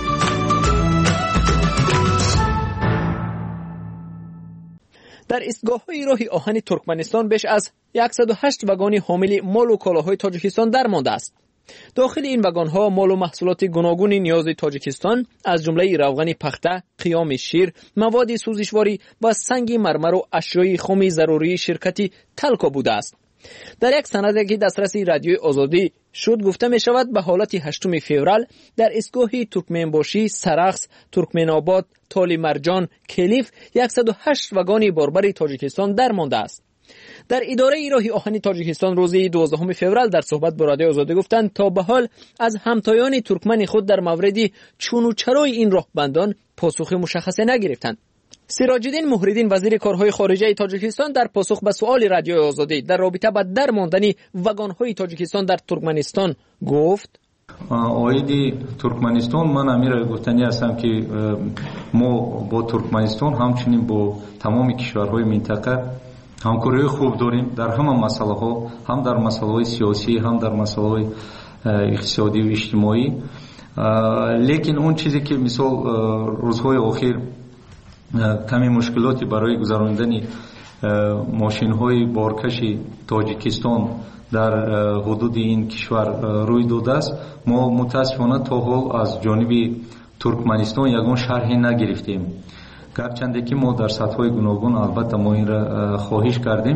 در ایستگاه‌های راه آهن ترکمنستان بیش از 108 واگن حامل مال و کالاهای تاجیکستان درمانده است. داخل این واگن‌ها مال و محصولات گوناگون نیاز تاجیکستان از جمله روغن پخته، قیام شیر، مواد سوزشواری و سنگ مرمر و اشیای خام ضروری شرکتی تلکا بوده است. در یک سند که دسترس رادیوی آزادی شد گفته می شود به حالت 8 فوریه در ایستگاه ترکمنباشی، سرخس، ترکمنآباد، تالی مرجان، کلیف 108 واگن باربر تاجیکستان درمانده است. در اداره راه آهن تاجیکستان روز 12 فوریه در صحبت با رادیو آزادی گفتند تا به حال از همتایان ترکمن خود در مورد چون و چرای این راهبندان پاسخ مشخصی نگرفتند. سراج‌الدین مهرالدین وزیر کارهای خارجه تاجیکستان در پاسخ به سؤال رادیو آزادی در رابطه با درماندن واگن‌های تاجیکستان در ترکمنستان گفت: آیدی ترکمنستان من امیر گفتنی هستم که ما با ترکمنستان همچنین با تمام کشورهای منطقه همکاری خوب داریم در همه مسائل ها، هم در مسائل سیاسی هم در مسائل اقتصادی و اجتماعی. لیکن اون چیزی که مثال روزهای اخیر کمی مشکلاتی برای گذراندن ماشین های بارکش تاجیکستان در حدود این کشور روی داده است، ما متاسفانه تا حال از جانب туркманистон ягон шарҳе нагирифтем. гарчанде ки мо дар сатҳҳои гуногун албатта мо инро хоҳиш кардем,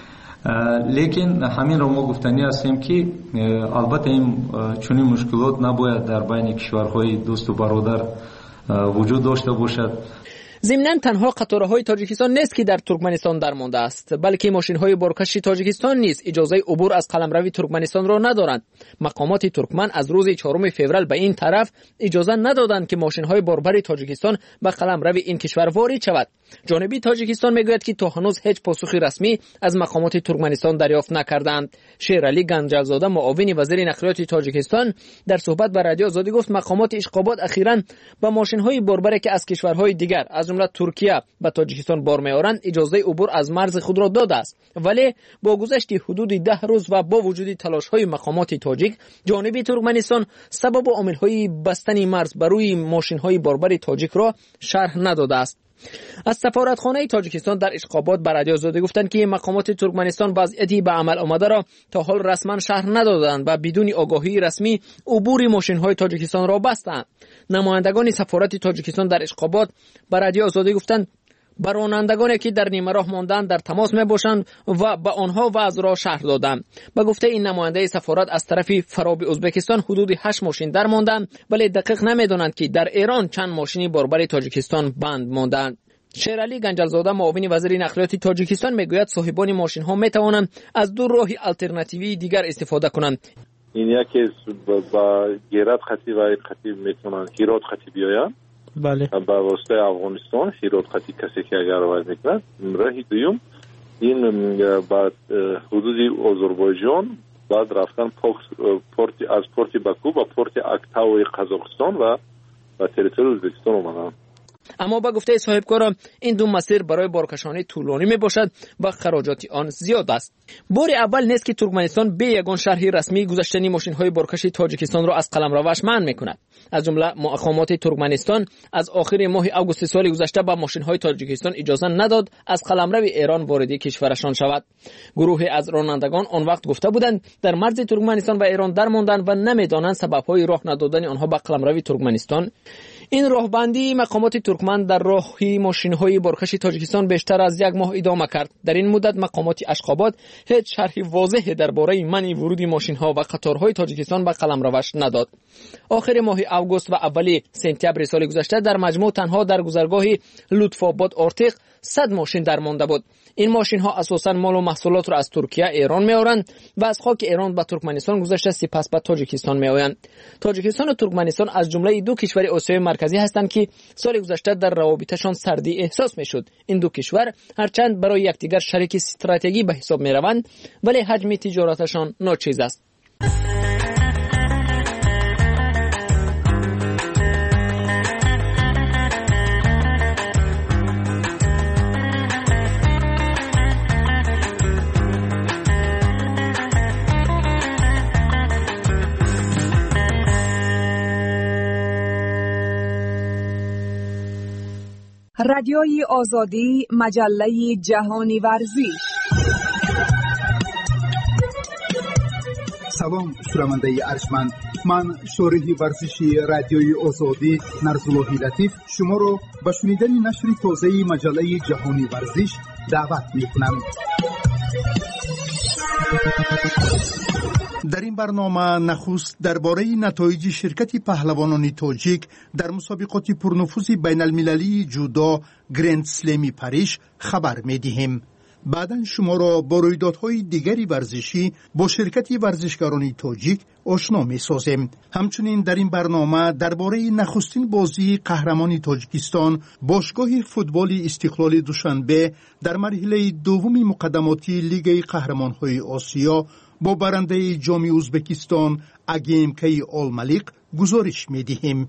лекин ҳаминро мо гуфтанӣ ҳастем ки албатта ин чунин мушкилот набояд дар байни кишварҳои дӯсту бародар вуҷуд дошта бошад. ضمناً تنها قطارهای تاجیکستان نیست که در ترکمنستان درمانده است، بلکه ماشین‌های بارکش تاجیکستان نیز اجازه عبور از قلمرو ترکمنستان را ندارند. مقامات ترکمن از روز 4 فوریه به این طرف اجازه ندادند که ماشین‌های باربر تاجیکستان به قلمرو این کشور وارد شود. جانب تاجیکستان میگوید که تا هنوز هیچ پاسخی رسمی از مقامات ترکمنستان دریافت نکردند. شیرعلی گنجزاده معاون وزیر نقلیات تاجیکستان در صحبت با رادیو آزادی گفت مقامات اشغابات اخیراً با ماشین‌های باربر که از کشورهای دیگر از جمله ترکیه به تاجیکستان بار می‌آورند اجازه عبور از مرز خود را داده است، ولی با گذشت حدود 10 روز و با وجود تلاش‌های مقامات تاجیک جانب ترکمنستان سبب و عامل‌های بستن مرز بر روی ماشین‌های باربر تاجیک را شرح نداده است. از سفارتخانه تاجیکستان در اشغابات به رادیو آزادی گفتند که مقامات ترکمنستان وضعیتی به عمل آمده را تا حال رسما شرح ندادند و بدون آگاهی رسمی عبور ماشین‌های تاجیکستان را بستند. نمایندگان سفارت تاجیکستان در اشغابات به رادیو آزادی گفتند با رانندگانی که در نیمه راه ماندند در تماس میباشند و به آنها وضع را شرح دادند. به گفته این نماینده سفارت از طرف فراب ازبکستان حدود 8 ماشین در ماندند، ولی دقیق نمیدانند که در ایران چند ماشینی باربر تاجیکستان بند ماندند. شیرعلی گنجزاده معاون وزیر نقلیات تاجیکستان میگوید صاحبان ماشین ها میتوانند از دو راه آلترناتیوی دیگر استفاده کنند. این یکی با گیرات خطی و این خطی میتونن هیرات خطی بیاین. بله. با واسطه افغانستان هیرات خطی کسی که اگر وارد میکنه. راه دوم این با حدود آذربایجان بعد رفتن از پورت باکو با پورت اکتاوی قزاقستان و تریتوری ازبکستان اومدن. اما با گفته صاحبکار این دو مسیر برای بارکشانی طولانی می باشد و خراجات آن زیاد است. بار اول نیست که ترکمنستان به یگان شرح رسمی گذاشتن ماشین‌های بارکش تاجیکستان را از قلمروش منع می‌کند. از جمله مقامات ترکمنستان از آخر ماه آگوست سال گذشته با ماشین‌های تاجیکستان اجازه نداد از قلمرو ایران وارد کشورشان شود. گروهی از رانندگان آن وقت گفته بودند در مرز ترکمنستان و ایران درماندند و نمی‌دانند سبب‌های راه ندادن آنها به قلمرو ترکمنستان. این راهبندی مقامات ترکمن در راهی ماشین‌های بارکش تاجیکستان بیشتر از یک ماه ادامه کرد. در این مدت مقامات اشغابات هیچ شرح واضحی درباره منع ورود ماشین‌ها و قطارهای تاجیکستان به قلمروش نداد. آخر ماه آگوست و اول سپتامبر سال گذشته در مجموع تنها در گذرگاه لطف‌آباد آرتیق 100 ماشین درمانده بود. این ماشین ها اساساً مال و محصولات را از ترکیه ایران میآورند و از خاک ایران به ترکمنستان گذشته سپس به تاجیکستان میآیند. تاجیکستان و ترکمنستان از جمله دو کشور آسیای مرکزی هستند که سال گذشته در روابطشان سردی احساس میشد. این دو کشور هرچند برای یکدیگر شریک استراتژیکی به حساب میروند، ولی حجم تجارتشان ناچیز است. رادیوی آزادی، مجله جهانی ورزش. سلام شنونده ارجمند، من شارح ورزشی رادیوی آزادی نرزاللهی لطیف شما را به شنیدن نشر تازه مجله جهانی ورزش دعوت می‌کنم. در این برنامه نخست درباره نتایج شرکت پهلوانان تاجیک در مسابقات پرنفوذ بین المللی جودو گرند اسلمی پاریس خبر می‌دهیم. بعداً شما را با رویدادهای دیگری ورزشی با شرکت ورزشکاران تاجیک آشنا می‌سازیم. همچنین در این برنامه درباره نخستین بازی قهرمان تاجیکستان باشگاه فوتبال استقلال دوشنبه در مرحله دوم مقدماتی لیگ قهرمان‌های آسیا با برنده جام ازبکستان اگیمکی آلملیق گزارش می‌دهیم.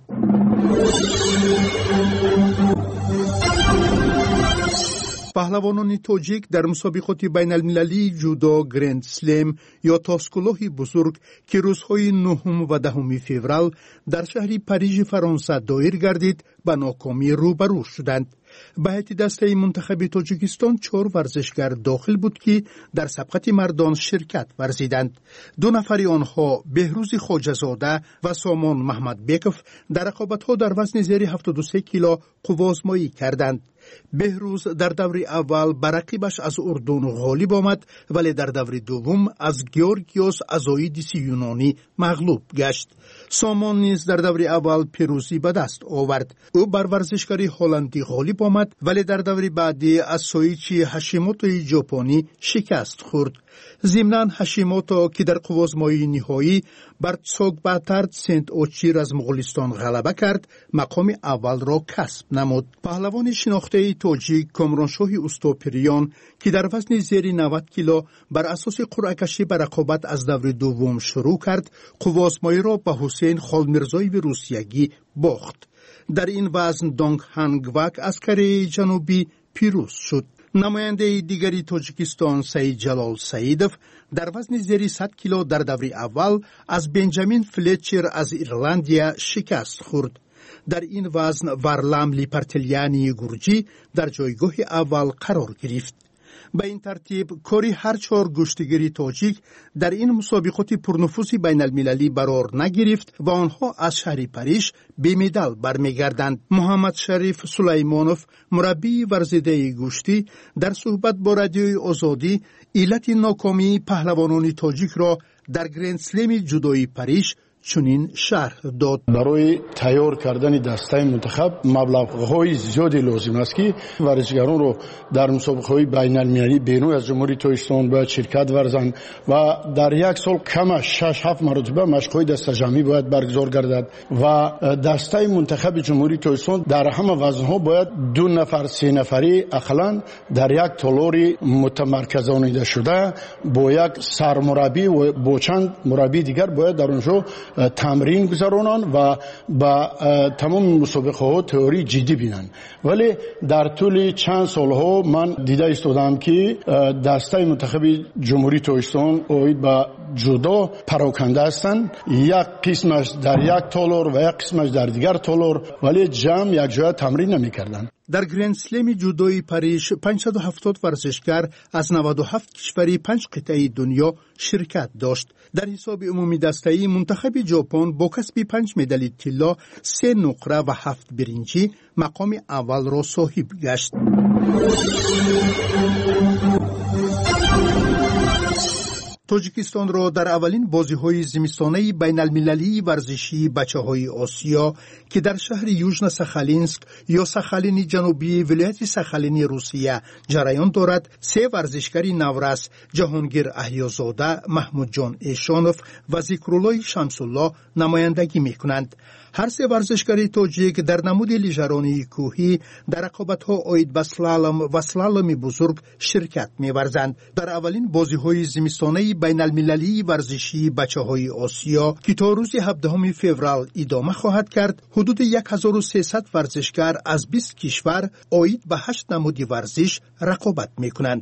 پهلوانان تاجیک در مسابقات بین المللی جودو گرند سلم یا تاسکلوه بزرگ که روزهای 9 و 10 فوریه در شهر پاریژ فرانسه دایر گردید به ناکامی روبرو شدند. به هیئت دسته منتخب تاجیکستان 4 ورزشگر داخل بود که در سبقت مردان شرکت ورزیدند. 2 نفر آنها بهروز خواجه‌زاده و سامان محمد بیکف در رقابت‌ها در وزن زیر 73 کیلو قوازمایی کردند. بهروز در دور اول بر رقیبش از اردن غالب آمد ولی در دور دوم از گیورگیوس ازایدیس یونانی مغلوب گشت. سامان نیز در دور اول پیروزی به دست آورد. او بر ورزشکاری هلندی غالب آمد ولی در دور بعدی از سویچی هاشیموتوی ژاپنی شکست خورد. ضمناً هاشیموتو که در قوازمایی نهایی بر تسوگباترد سنت اوچیر از مغولستان غلبه کرد مقام اول را کسب نمود. پهلوان شناخته تاجیک کامرانشاه اوستوپریان که در وزن زیر 90 کیلو بر اساس قرعه کشی به رقابت از دور دوم شروع کرد قوازمایی را به حسین خالمیرزایو روسیگی باخت. در این وزن دونگ هانگواک از کره جنوبی پیروز شد. نماینده دیگری تاجیکستان سعید جلال سعیدوف در وزن زیر 100 کیلو در دور اول از بنجامین فلچر از ایرلندیا شکست خورد. در این وزن ورلام لیپرتلیانی گورجی در جایگاه اول قرار گرفت. به این ترتیب کاری هر 4 گشتگیری تاجیک در این مسابقات پرنفوذ بین المللی قرار نگرفت و آنها از شهر پاریژ به مدال برمیگردند. محمد شریف سلیمانوف مربی ورزیده گشتی در صحبت با رادیوی آزادی علت ناکامی پهلوانان تاجیک را در گرند اسلم جودوی پاریژ چنین شرح داد. برای تیار کردن دسته منتخب مبلغ‌های زیادی لازم است که ورزشکاران رو در مسابقه‌های بین المللی بیرون از جمهوری تاجیکستان باید شرکت ورزند و در یک سال کم 6-7 مرتبه مشق‌های دسته جمعی باید برگزار گردد و دسته منتخب جمهوری تاجیکستان در همه وزن‌ها باید 2 نفر 3 نفری اقلاً در یک تالار متمرکزانیده شده با یک سرمربی و با چند مربی دیگر باید در اونجا تمرین گذارونن و با تمام مسابقه ها تئوری جدی بینن. ولی در طول چند سال ها من دیده استودم که دسته منتخب جمهوری تاجیکستان اوید با جودو پراکنده هستند. یک قسمش در یک تالار و یک قسمش در دیگر تالار ولی جمع یک جای تمرین نمی کردن. در گرند اسلم جودوی پاریژ 570 ورزشکار از 97 کشوری 5 قطعه دنیا شرکت داشت. در حساب عمومی دسته‌ای منتخب ژاپن با کسب 5 مدال طلا، 3 نقره و 7 برنجی مقام اول را صاحب گشت. تاجیکستان را در اولین بازی‌های زمستانه بین المللی ورزشی بچه‌های آسیا که در شهر یوژن ساخالینسک یا ساخالین جنوبی ولایت ساخالین روسیه جریان دارد 3 ورزشکار نورس جهانگیر احیازاده، محمود جان ایشانوف و ذکرالله شمس‌الله نمایندگی می‌کنند. هر 3 ورزشکار تاجیک در نمود لیژرانی کوهی در رقابت‌ها آید به سلالم و سلالم بزرگ شرکت می‌ورزند. در اولین بازی‌های زمستانه بین المللی ورزشی بچه‌های آسیا که تا روز 17 فوریه ادامه خواهد کرد، حدود 1300 ورزشکار از 20 کشور آید به 8 نمود ورزش رقابت می‌کنند.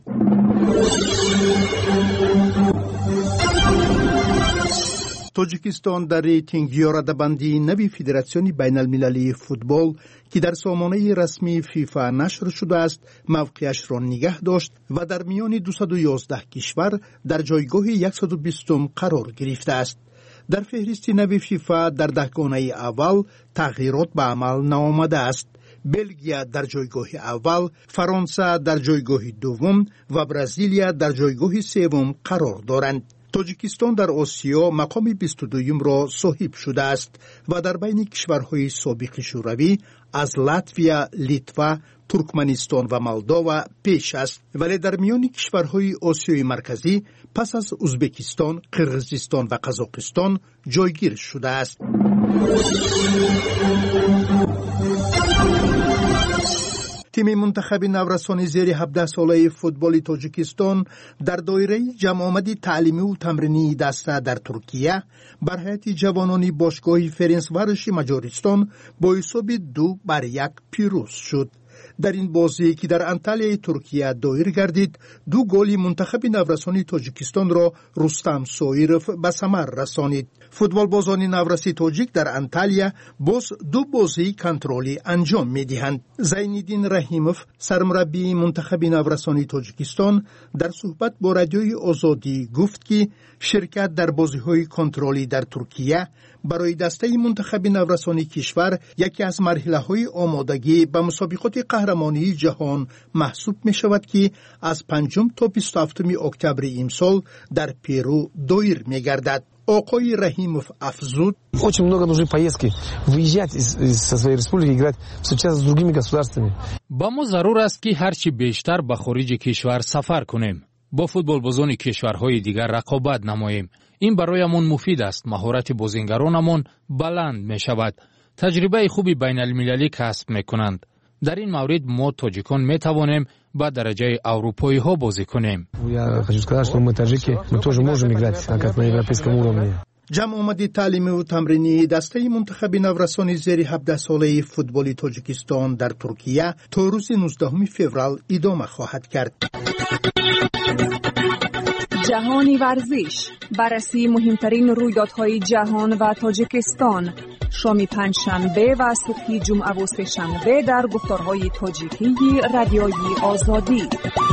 تاجیکستان در ریتینگ یا رده‌بندی نوی فدراسیون بین المللی فوتبال که در سامانه رسمی فیفا نشر شده است موقعش را نگه داشت و در میان 211 کشور در جایگاه 120 قرار گرفته است. در فهرست نوی فیفا در 10 گانه اول تغییرات به عمل نآمده است. بلژیم در جایگاه اول، فرانسه در جایگاه دوم و برزیلیا در جایگاه سوم قرار دارند. تاجیکستان در آسیا مقام 22 را صاحب شده است و در بین کشورهای سابق شوروی از لاتویا، لیتوا، ترکمنستان و مولداوا پیش است، ولی در میان کشورهای آسیای مرکزی پس از ازبکستان، قرقیزستان و قزاقستان جایگیر شده است. تیم منتخب نورسان زیر 17 ساله فوتبال تاجیکستان در دایره جمع آمدی تعلیمی و تمرینی دسته در ترکیه بر هیئت جوانان باشگاه فرنسواروش مجارستان با حساب 2-1 پیروز شد. در این بازی که در انطالیای ترکیه دایر گردید، 2 گل منتخب نورسان تاجیکستان را رستم سویروف به ثمر رسانید. فوتبالبازان نورسی تاجیک در انطالیا باز 2 بازی کنترلی انجام می‌دهند. زینالدین رحیموف سرمربی منتخب نورسان تاجیکستان در صحبت با رادیوی آزادی گفت که شرکت در بازی‌های کنترلی در ترکیه برای دسته منتخب نورسانی کشور یکی از مرحله‌های آمادگی به مسابقات قهرمانی جهان محسوب می‌شود که از 5 تا 27 اکتبر امسال در پیرو دایر می‌گردد. آقای رحیموف افزود: Очень много нужны поездки, выезжать со своей республики, играть встречаться с другими государствами. با ما ضرور است که هرچی بیشتر به خارج کشور سفر کنیم. با فوتبالبازان کشورهای دیگر رقابت نماییم. این برایمان مفید است. مهارت بازیگرانمان بلند می شود. تجربه خوبی بین المللی کسب می کنند. در این مورد ما تاجیکان می توانیم به درجه اروپایی ها بازی کنیم. جمع آمد تعلیمی و تمرینی دسته منتخب نورسان زیر 17 ساله فوتبال تاجیکستان در ترکیه تا روز 19 فوریه ادامه خواهد کرد. جهانی ورزش، بررسی مهمترین رویدادهای جهان و تاجیکستان، شام پنجشنبه و صبح جمعه و سه‌شنبه در گفتارهای تاجیکی رادیوی آزادی.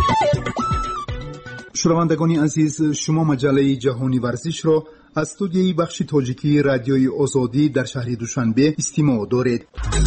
شنوندگان عزیز، شما مجله جهانی ورزش را از استودیوی بخش تاجیکی رادیوی آزادی در شهر دوشنبه استماع دارید.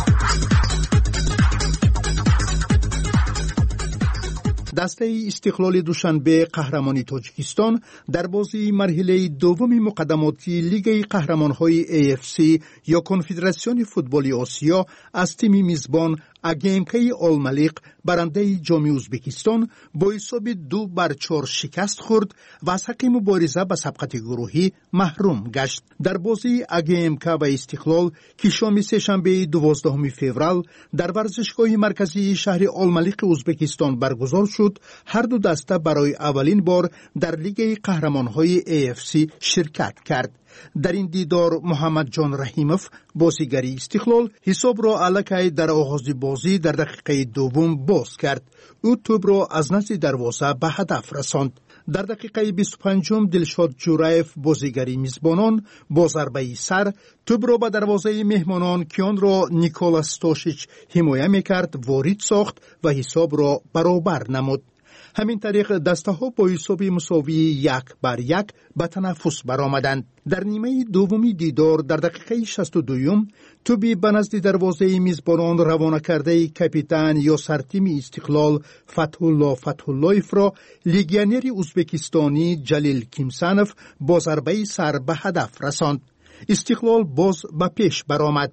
دسته استقلال دوشنبه قهرمانی تاجیکستان در بازی مرحله دوم مقدماتی لیگ قهرمان‌های AFC یا کنفدراسیون فوتبال آسیا از تیم میزبان اگیمکی آلملیق برنده جام ازبکستان با حساب 2-4 شکست خورد و از حق مبارزه به سبقت گروهی محروم گشت. در بازی اگیمکا و استقلال که شام سه‌شنبه 12 فوریه در ورزشگاه مرکزی شهر آلملیق ازبکستان برگزار شد، هر دو دسته برای اولین بار در لیگ قهرمان‌های AFC شرکت کرد. در این دیدار محمد جان رحیموف بازیگری استقلال حساب را الکی در آغاز بازی در دقیقه دوم باز کرد. او توپ را از نزد دروازه به هدف رساند. در دقیقه 25 دلشاد جورایف بازیگری میزبانان با ضربه سر توپ را به دروازه مهمانان که آن را نیکولاس ستاشیچ حمایت میکرد وارد ساخت و حساب را برابر نمود. همین طریق دسته ها با حساب مساوی 1-1 به تنافس برآمدند. در نیمه دومی دیدار در دقیقه 62 توپی به نزد دروازه میزبانان روانه کرده کاپیتان یا سرتیم استقلال فتح اللهیف را لیگیونر ازبکستانی جلیل کیمسانوف با ضربه سر به هدف رساند. استقلال باز به پیش برآمد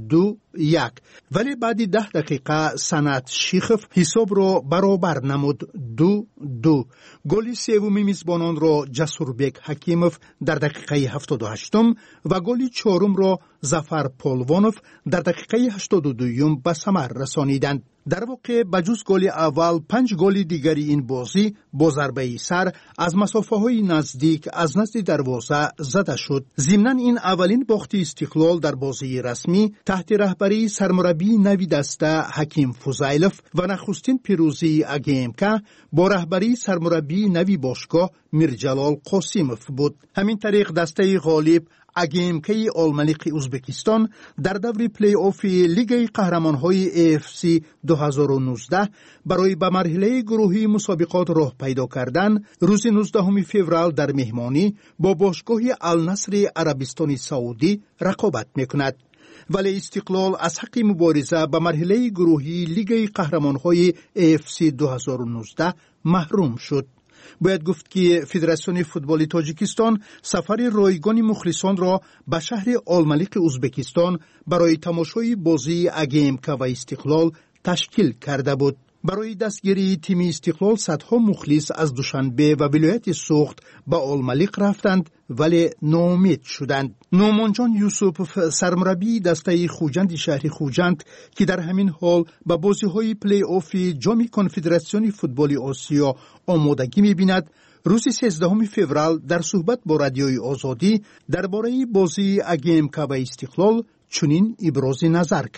2-1 ولی بعد 10 دقیقه سنت شیخف حساب را برابر نمود 2-2. گل سوم میزبانان را جسوربک حکیموف در دقیقه 78 و گل چهارم را ظفر پولوانوف در دقیقه 82 به ثمر رسانیدند. در واقع بجز گل اول 5 گل دیگری این بازی با ضربه سر از مسافه های نزدیک از نزد دروازه زده شد. ضمناً این اولین باخت استقلال در بازی رسمی تحت رهبری سرمربی نوی دسته حکیم فوزایلوف و نخستین پیروزی اگیمکا با رهبری سرمربی نوی باشگاه میرجلال قاسیموف بود. همین طریق دسته غالب اگیمکی آلملیق ازبکستان در دور پلی آف لیگ قهرمان‌های AFC 2019 برای به مرحله گروهی مسابقات راه پیدا کردن روز 19 فوریه در مهمانی با باشگاه النصر عربستان سعودی رقابت می‌کند. ولی استقلال از حق مبارزه به مرحله گروهی لیگ قهرمان‌های AFC 2019 محروم شد. باید گفت که فدراسیون فوتبال تاجیکستان سفر رایگان مخلصان را به شهر آلملیق ازبکستان برای تماشای بازی اگیمکا و استقلال تشکیل کرده بود. برای دستگیری تیم استقلال صدها مخلص از دوشنبه و ولایت سوخت به آلملیق رفتند ولی ناامید شدند. نومان جان یوسف سرمربی دسته خوجند شهر خوجند که در همین حال به بازی‌های پلی آف جام کنفدراسیون فوتبال آسیا آمادگی می‌بیند، روز 13 فوریه در صحبت با رادیوی آزادی درباره بازی اگیمکا و استقلال چنین ابراز نظر کرد.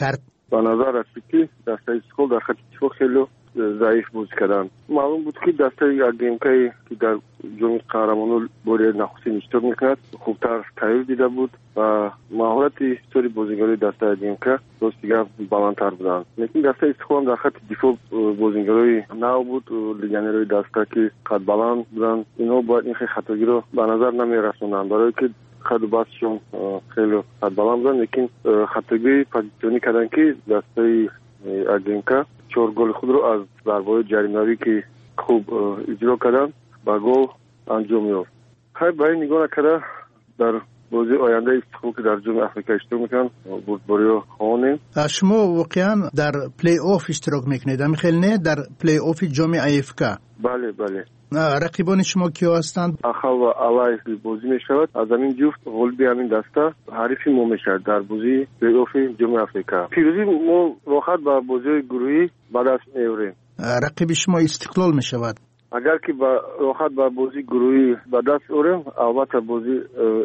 به نظر رسید که دسته استقلال در خط دفاع خیلی ضعیف بازی کردن. معلوم بود که دسته اگینکا که در جام قهرمانان برای نخستین اشتراک میکند خوبتر تغییر دیده بود و مهارت سری بازیگری دسته اگینکا درست دیگه بالاتر بودند. لیکن دسته استقلال در خط دفاع بازیگری نو بود، لگنرهای دسته که قد بلند بودند. اینها باید این خطاگی رو به نظر نمیرسوندند، برای که خط بازشون خیلی قد بلند بودند، لیکن خطاگی پوزیشنی کردن که دسته اگینکا 4 گل خود رو از ضربه‌های جریمه‌ای که خوب اجرا کردن با گل انجام یافت. خیر برای نگاه نکرده در بازی آینده استقلال که در جام آفریقا اشتراک میکنن بردباری خواهیم. شما واقعا در پلی آف اشتراک میکنید خیلی نه در پلی آف جام آفریقا؟ بله بله. رقیبان شما کیا هستند؟ اخو و علای بازی میشود، از همین جفت غلبی همین دسته حریف ما میشد در بازی پلی آف جام آفریقا. پیروزی ما راحت با بازی گروهی به دست میاریم. رقیب شما استقلال میشود. اگر که با راحت با بازی گروهی به دست آوریم، البته بازی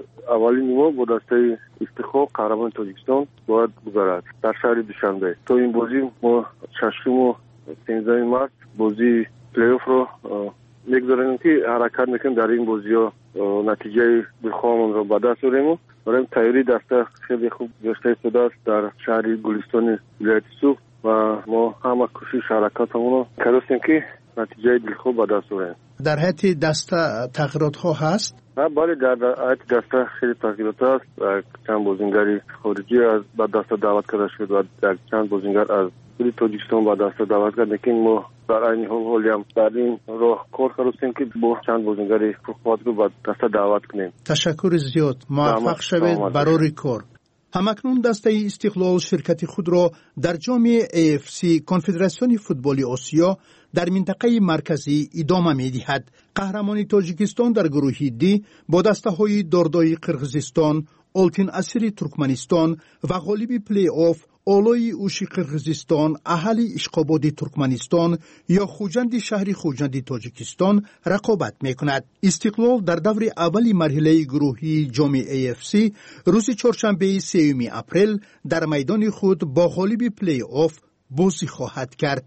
اولی ما با دسته استقلال قهرمان تاجیکستان باید بگذرد در شهر دوشنبه. تا این بازی ما 6 و 13 مارس بازی پلی آف رو میگذاریم که حرکت میکنیم در این بازی ها نتیجه بخواهمون رو به دست آوریم. برای تیاری دسته خیلی خوب گشته شده است در شهر گلستان ولایت سوخت و ما همه کوشش حرکاتمون رو کردیم که نتیجه دلخواه به دست آوریم. در حیط دسته تغییرات ها هست؟ بله در حیط دسته خیلی تغییرات هست. چند بازیگر خارجی از به دسته دعوت کرده شد و در چند بازیگر از تاجیکستان به دسته دعوت کرد، لیکن ما در این حال هم در این راه کار کردیم که با چند بازیگر فوق رو به دسته دعوت کنیم. تشکر زیاد، موفق شوید برای کار. همکنون دسته استقلال شرکت خود را در جام AFC کنفدراسیون فوتبال آسیا در منطقه مرکزی ادامه می‌دهد. قهرمانی تاجیکستان در گروه دی با دسته‌های داردای قرغیزستان، آلتین اسیری ترکمنستان و غالب پلی آف اولای اوشی قرغیزستان، اهالی اشقابادی ترکمنستان یا خوجند شهری خوجند تاجیکستان رقابت میکند. استقلال در دور اولی مرحله گروهی جام AFC روز چهارشنبه 3 اپریل در میدان خود با غالب پلی آف بازی خواهد کرد.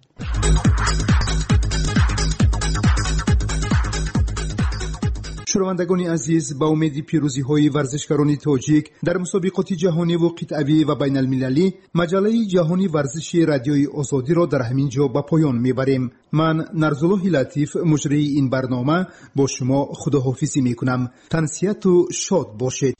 شنوندگان عزیز، با امید پیروزی های ورزشکاران تاجیک در مسابقات جهانی و قطعی و بین المللی، مجله جهانی ورزش رادیوی آزادی را در همین جا به پایان میبریم. من نرزالله لطیف مجری این برنامه با شما خداحافظی میکنم. تنسیت و شاد باشید.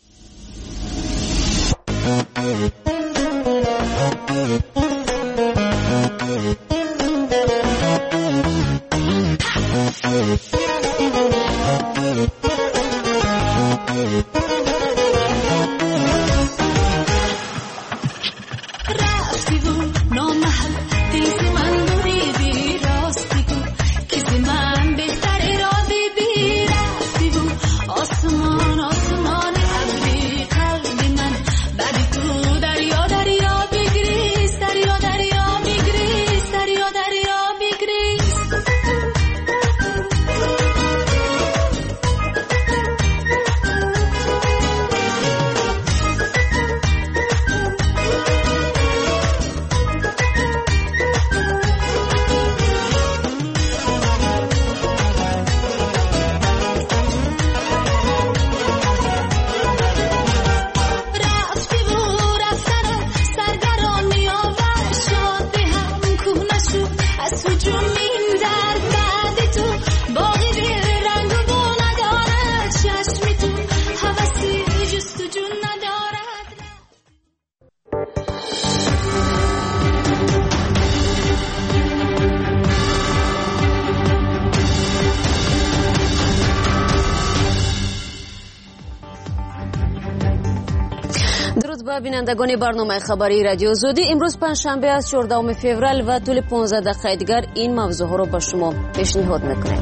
بینندگان برنامه خبری رادیو آزادی، امروز پنجشنبه است 14 فوریه و طول 15 دقیقه دیگر این موضوع ها را به شما پیشنهاد میکنیم.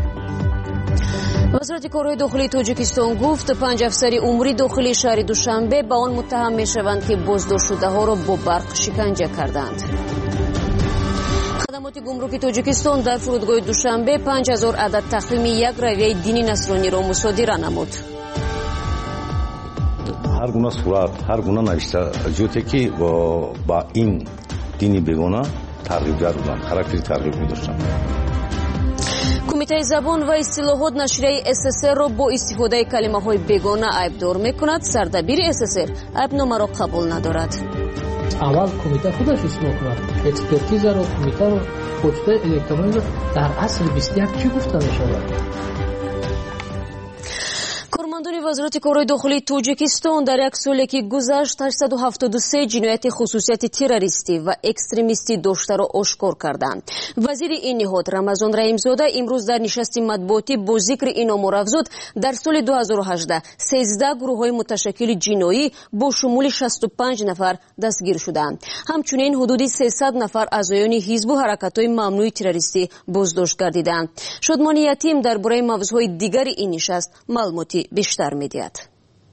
وزارت کارهای داخلی تاجیکستان گفت 5 افسر اموری داخلی شهر دوشنبه با آن متهم میشوند که بازداشت شده ها را با برق شکنجه کردند. خدمات گمرکی تاجیکستان در فرودگاه دوشنبه 5000 عدد تقویم یک رویه دینی نصرانی را مصادره نمود. هر گونه صورت، هر گونه نوشته جوتی که با این دینی بگونه ترغیبگر بودند، خاراکتری ترغیبی داشتند. کمیته زبان و اصطلاحات نشریه SSR را با استفاده کلمه‌های بیگانه عیبدار می‌کند. سردبیر SSR عیبنامه را قبول ندارد. اول کمیته خودش اصلاح کند. اکسپرتیز را کمیته را پشت الکترونی را در اصل 21 چی گفته می‌شود؟ کارمندان وزارت کارهای داخلی تاجیکستان در یک سالی که گذشت 873 جنایت خصوصیت تروریستی و اکستریمیستی داشته را آشکار کردند. وزیر این نهاد رمضان رحیمزاده امروز در نشست مطبوعاتی با ذکر این آمار افزود در سال 2018 13 گروه‌های متشکل جنایی با شمول 65 نفر دستگیر شدند. همچنین حدود 300 نفر اعضایان حزب و حرکت‌های ممنوع تروریستی بازداشت گردیدند. شادمان یتیم درباره موضوعهای دیگر این نشست معلوماتی بیشتر می‌دهد.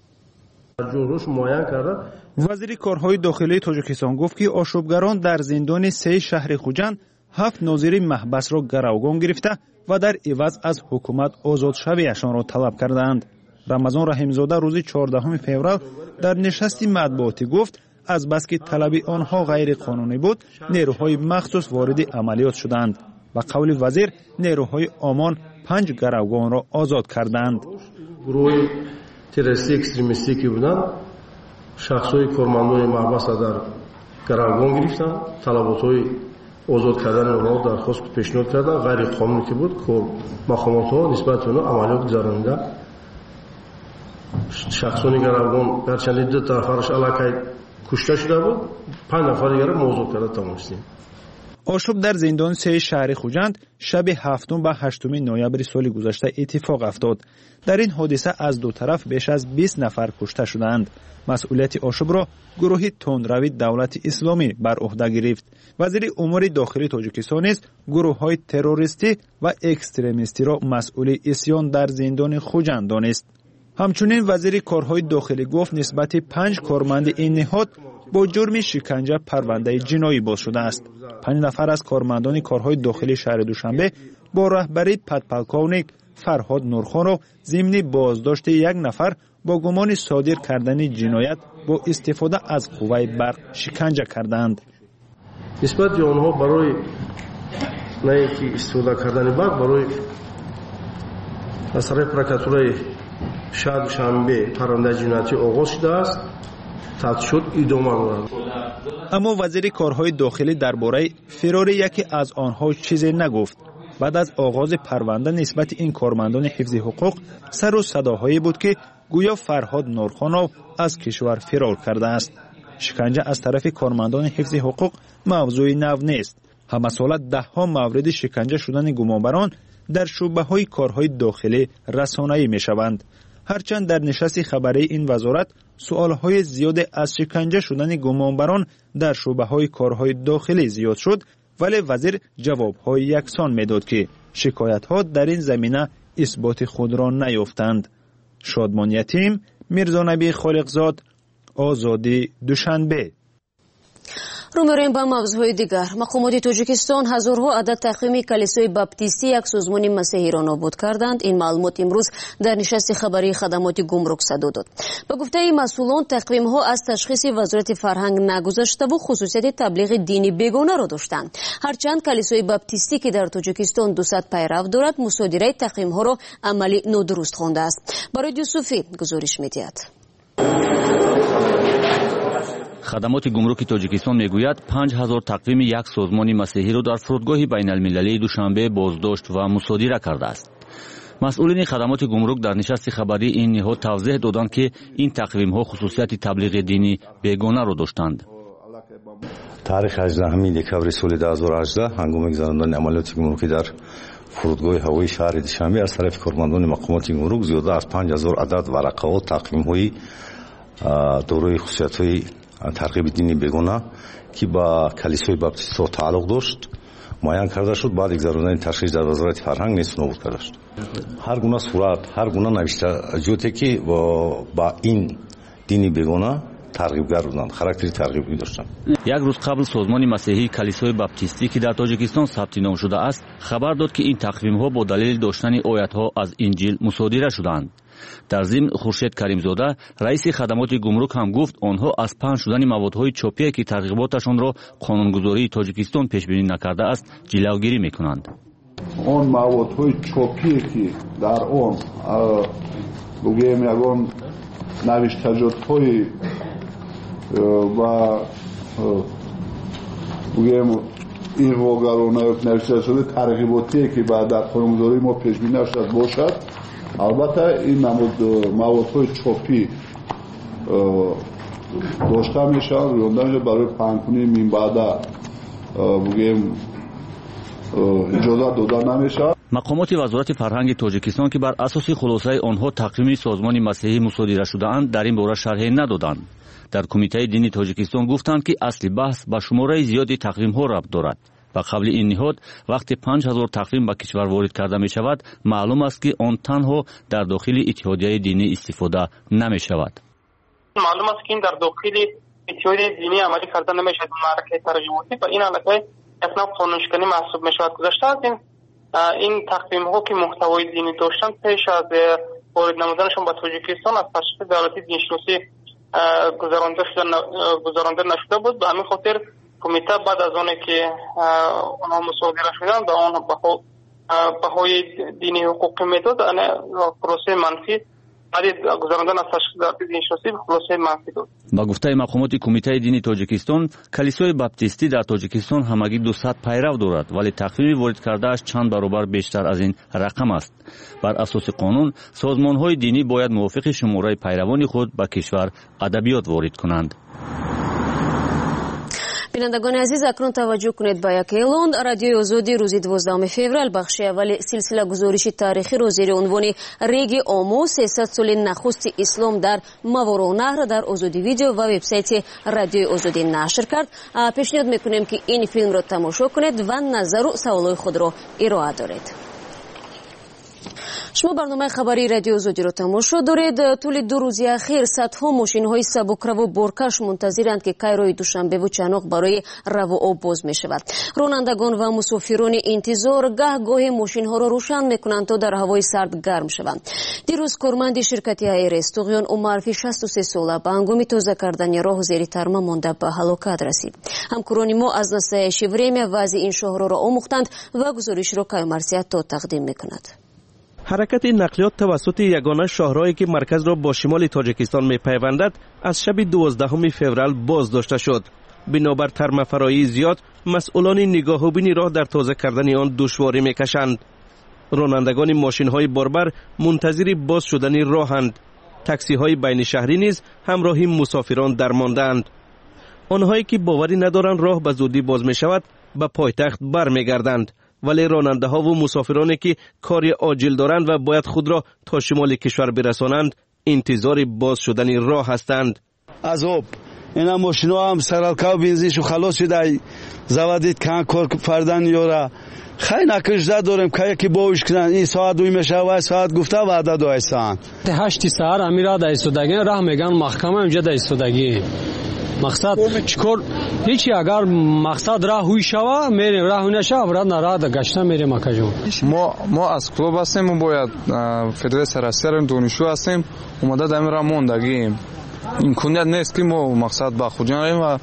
وزیر کارهای داخلی تاجیکستان گفت که آشوبگران در زندان 3 شهر خوجند 7 ناظر محبس را گروگان گرفته و در عوض از حکومت آزاد شویشان را طلب کردند. رمضان رحیمزاده روز 14 فوریه در نشست مطبوعاتی گفت از بس که طلب آنها غیر قانونی بود نیروهای مخصوص وارد عملیات شدند و قول وزیر نیروهای آمان 5 گروگان را آزاد کردند. گروه تروریستی اکستریمیستی که بودند شخصهای کارمندان محبس را در گروگان گرفتند، طلبات‌های آزاد کردن آنها درخواست پیشنهاد کردند، غیر قانونی که بود مقامات‌ها نسبت به آنها عملیات گذرانیده. شخصان گروگان گرچه 2 نفرش علاقه کشته شده بود، 5 نفر دیگر را آزاد کرده توانستیم. آشوب در زندان 3 شهر خوجند شب 7 و 8 نوامبر سال گذشته اتفاق افتاد. در این حادثه از دو طرف بیش از 20 نفر کشته شدند. مسئولیت آشوب را گروه تندروی دولت اسلامی بر عهده گرفت. وزیر امور داخلی تاجیکستان نیز گروه‌های تروریستی و اکستریمیستی را مسئول عصیان در زندان خوجند دانست. همچنین وزیر کارهای داخلی گفت نسبت 5 کارمند این نهاد با جرم شکنجه پرونده جنایی باز شده است. 5 نفر از کارمندان کارهای داخلی شهر دوشنبه با رهبری پدپلکاونیک فرهاد نورخان را ضمن بازداشت 1 نفر با گمان صادر کردن جنایت با استفاده از قوه برق شکنجه کردند. نسبت به آنها برای نه اینکه استفاده کردن برق برای از طرف پرکاتورای شهر دوشنبه پرونده جنایتی آغاز شده است. اما وزیر کارهای داخلی درباره فرار یکی از آنها چیزی نگفت. بعد از آغاز پرونده نسبت این کارمندان حفظ حقوق سر و صداهایی بود که گویا فرهاد نورخانov از کشور فرار کرده است. شکنجه از طرف کارمندان حفظ حقوق موضوع نو نیست. همه ساله 10 مورد شکنجه شدن گمانبران در شعبه‌های کارهای داخلی رسانه‌ای می‌شوند. هرچند در نشست خبری این وزارت سؤالهای زیاد از شکنجه شدن گمانبران در شعبه‌های کارهای داخلی زیاد شد، ولی وزیر جواب‌های یکسان می‌داد که شکایت‌ها در این زمینه اثبات خود را نیافتند. شادمان یتیم، میرزا نبی خالقزاد، آزادی دوشنبه. رو می‌رویم به موضوعهای دیگر. مقامات تاجیکستان هزارها عدد تقویم کلیسای باپتیستی یک سازمان مسیحی را نابود کردند. این معلومات امروز در نشست خبری خدمات گمرک صدا داد. به گفته مسئولان تقویم‌ها از تشخیص وزارت فرهنگ نگذشته و خصوصیت تبلیغ دینی بیگانه را داشتند. هرچند کلیسای باپتیستی که در تاجیکستان 200 پیرو دارد مصادره تقویم‌ها را عملی نادرست خوانده است. برای یوسفی گزارش می‌دهد. خدمات گمرک تاجیکستان میگوید 5000 تقویم یک سازمان مسیحی را در فرودگاه بین المللی دوشنبه بازداشت و مصادره کرده است. مسئولین خدمات گمرک در نشست خبری این نهاد توضیح دادند که این تقویم‌ها خصوصیت تبلیغ دینی بیگانه را داشتند. تاریخ 18 دکامبر سال 2018 هنگام گذراندن عملیات گمرکی در فرودگاه هوایی شهر دوشنبه از طرف کارمندان مقامات گمرک زیاده از 5000 عدد ورقه و تقویم‌های دارای خصوصیت‌های ترغیب دینی بیگانه که با کلیسای باپتیست تعلق داشت معین کرده شد. بعد گذراندن تشخیص در وزارت فرهنگ نیز نابود کرده شد. هر گونه صورت، هر گونه نوشته جوتی که با این دینی بیگانه ترغیبگر بودند، خاراکتری ترغیبی داشتند. یک روز قبل سازمان مسیحی کلیسای باپتیستی که در تاجیکستان ثبت نام شده است خبر داد که این تقویم‌ها با دلیل داشتن آیات‌ها از انجیل مصادره شدند. дар зимн хуршед каримзода раиси хадамоти гумрук ҳам гуфт онҳо аз паҳн шудани маводҳои чопие ки тарғиботашонро қонунгузории тоҷикистон пешбинӣ накардааст ҷилавгирӣ мекунанд. он маводҳои чопие ки дар он бугем ягон навиштаҷотҳои ва бугем иғвогарона навиштаҷоти тарғиботие ки дар қонунгузории мо пешбинӣ нашуда бошад, албатта ин маводҳои чопӣ дошта мешаванд, ёнда мешавад барои паҳнкунии минбаъда бугем иҷозат дода намешавад. мақомоти вазорати фарҳанги тоҷикистон ки бар асоси хулосаи онҳо тақвими созмони масеҳӣ мусодира шудаанд дар ин бора шарҳе надоданд. дар кумитаи дини тоҷикистон гуфтанд ки асли баҳс ба шумораи зиёди тақвимҳо рабт дорад. ба қабли ин ниҳод вақте 5000 тақвим ба кишвар ворид карда мешавад, маълум аст ки он танҳо дар дохили иттиҳодияи динӣ истифода намешавад. маълум аст ки ин дар дохили иттиҳодияи динӣ амалӣ карда намешавад. маъракаи тарғиботӣ ба ин аллакай як нав қонуншиканӣ маҳсуб мешавад. гузашта аз ин тақвимҳо ки муҳтавои динӣ доштанд, пеш аз ворид намуданашон ба тоҷикистон аз ташхиси давлати диншиносӣ гузаронда нашуда буд. ба ҳамин хотир кумита баъд аз оне ки онҳо мусодира шуданд ба он баҳои дини ҳуқуқӣ медод, хулосаи манфӣ баъди гузарондан аз ташхиси давлати диншиносӣ хулосаи манфӣ дод. ба гуфтаи мақомоти кумитаи дини тоҷикистон, калисои баптистӣ дар тоҷикистон ҳамагӣ 200 пайрав дорад, вале тақвими ворид кардааш чанд баробар бештар аз ин рақам аст. бар асоси қонун созмонҳои динӣ бояд мувофиқи шумораи пайравони худ ба кишвар адабиёт ворид кунанд. бинандагони азиз, акнун таваҷҷӯҳ кунед ба як эълон. радиои озодӣ рӯзи 12 феврал бахши аввали силсила гузориши таърихиро зери унвони реги омо 300 соли нахусти ислом дар Маворонаҳр дар озодӣ видео ва вебсайти радиои озодӣ нашр кард. пешниҳод мекунем ки ин филмро тамошо кунед ва назару саволҳои худро ироа доред. шумо барномаи хабарии радиои озодиро тамошо доред. тӯли 2 рӯзи ахир садҳо мошинҳои сабукраву боркаш мунтазиранд ки кай роҳи душанбеву чаноқ барои равооб боз мешавад. ронандагон ва мусофирони интизор гаҳ-гоҳе мошинҳоро рӯшан мекунанд то дар ҳавои сард гарм шаванд. дирӯз корманди ширкати АРС Туғён Умарови 63 сола ба ҳангоми тоза кардани роҳ зери тарма монда ба ҳалокат расид. ҳамкорони мо аз настоящее время вазъи ин шоҳроҳро омӯхтанд ва гузоришро Каймарсиято тақдим мекунад. ҳаракати нақлиёт тавассути ягона шоҳроҳе ки марказро бо шимоли тоҷикистон мепайвандад аз шаби 12 феврал боз дошта шуд. бинобар тармафароии зиёд масъулони нигоҳубини роҳ дар тоза кардани он душворӣ мекашанд. ронандагони мошинҳои борбар мунтазири боз шудани роҳанд. таксиҳои байнишаҳрӣ низ ҳамроҳи мусофирон дармондаанд. онҳое ки боварӣ надоранд роҳ ба зудӣ боз мешавад, ба пойтахт бармегарданд. вале ронандаҳову мусофироне ки кори оҷил доранд ва бояд худро то шимоли кишвар бирасонанд, интизори боз шудани роҳ ҳастанд. азоб ина мошино ҳам саралкав бензиншу халос шуда заводид кан кор фардан ёра хай накрижда дорем кая ки боиш кунан ин соат дуй мешава вай соат гуфта ваъда доайсан 8 саҳар амира да истодаги раҳ меган маҳкама инҷа да истодаги мақсад чикор ҳеч агар мақсад раҳ ҳуй шава мерем раҳ ҳуй нашава брат на раҳ да гашта мерем акаҷон. мо аз клуб ҳастем, мо бояд федератсия россияро донишҷӯ ҳастем, омада да мера мондагием. имконият нест ки мо мақсад ба хуҷанем ва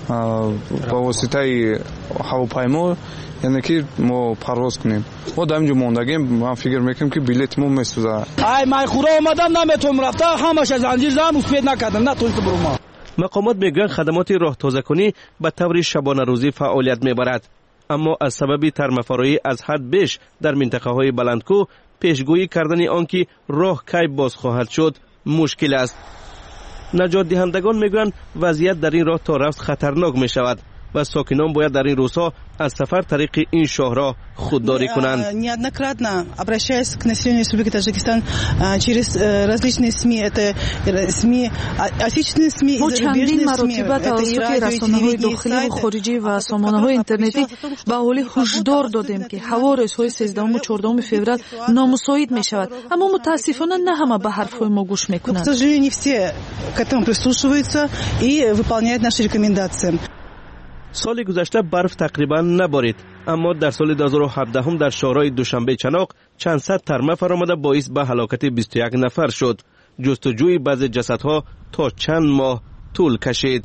ба воситаи ҳавопаймо яъне ки мо парвоз кунем. мо да инҷо мондагием, ман фикр мекунем ки билети мо месӯза. ай майхӯра омадам наметавонам рафта ҳамаша занҷир зам успед накардам натонистам бурам. мақомот мегӯянд хадамоти роҳтозакунӣ ба таври шабонарӯзӣ фаъолият мебарад, аммо аз сабаби тармафароӣ аз ҳад беш дар минтақаҳои баландкӯҳ пешгӯӣ кардани он ки роҳ кай боз хоҳад шуд мушкил аст. наҷотдиҳандагон мегӯянд вазъият дар ин роҳ то рафт хатарнок мешавад ва сокинон бояд дар ин рӯзҳо аз сафар тариқи ин шоҳроҳ худдорӣ кунанд. Неоднократно обращаясь к населению Республики Таджикистан через различные СМИ, это СМИ, отечественные СМИ и зарубежные СМИ, это расонаҳои дохилӣ ва хориҷӣ ва сомонаҳои интернетӣ ба аҳолӣ ҳушдор додем ки ҳаво рӯзҳои 13 14 феврал номусоид мешавад, аммо мутаассифона на ҳама ба ҳарфҳои мо гӯш мекунанд. К сожалению, не все к этому прислушиваются и выполняют наши рекомендации. سال گذشته برف تقریبا نبارید، اما در سال 2017 هم در شهرهای دوشنبه چناق چند صد ترمه فرآمده باعث به هلاکت 21 نفر شد. جستجوی بعضی جسدها تا چند ماه طول کشید.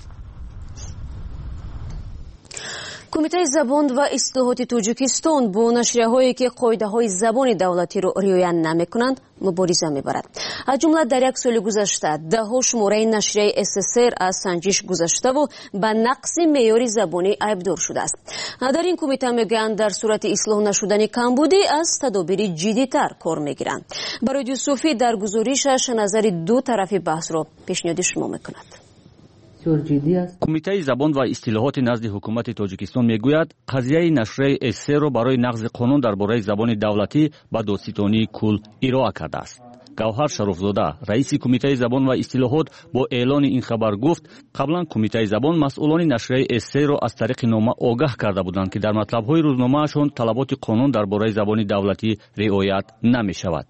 کمیته زبان و اصلاحات تاجیکستان با نشریه‌هایی که قاعده‌های زبان دولتی را رعایت نمی‌کنند مبارزه می‌برد. از جمله در یک سال گذشته ده‌ها شماره نشریه SSR از سنجش گذشته و به نقص معیار زبانی ایبدار شده است. در این کمیته میگویند در صورت اصلاح نشدن کمبودی از تدابیر جدی‌تر کار می‌گیرند. برای یوسفی در گزارشش نظر دو طرف بحث را پیشنهاد شما می‌کند. کمیته زبان و اصطلاحات نزد حکومت تاجیکستان میگوید قضیه نشریه SSR را برای نقض قانون درباره زبان دولتی به دادستانی کل ارائه کرده است. گوهر شرفزاده رئیس کمیته زبان و اصطلاحات با اعلان این خبر گفت قبلا کمیته زبان مسئولان نشریه SSR را از طریق نامه آگاه کرده بودند که در مطلب‌های روزنامه‌شان طلبات قانون درباره زبان دولتی رعایت نمی‌شود.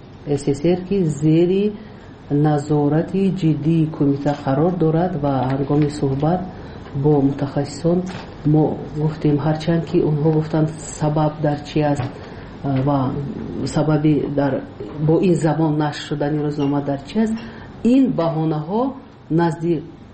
SSR که زیر نظارت جدی کمیته قرار دارد و هنگام صحبت با متخصصان ما گفتیم هرچند که اونها گفتند سبب در چی است و سببی در با این زبان نشر شدن روزنامه در چی است، این بهانه ها نزد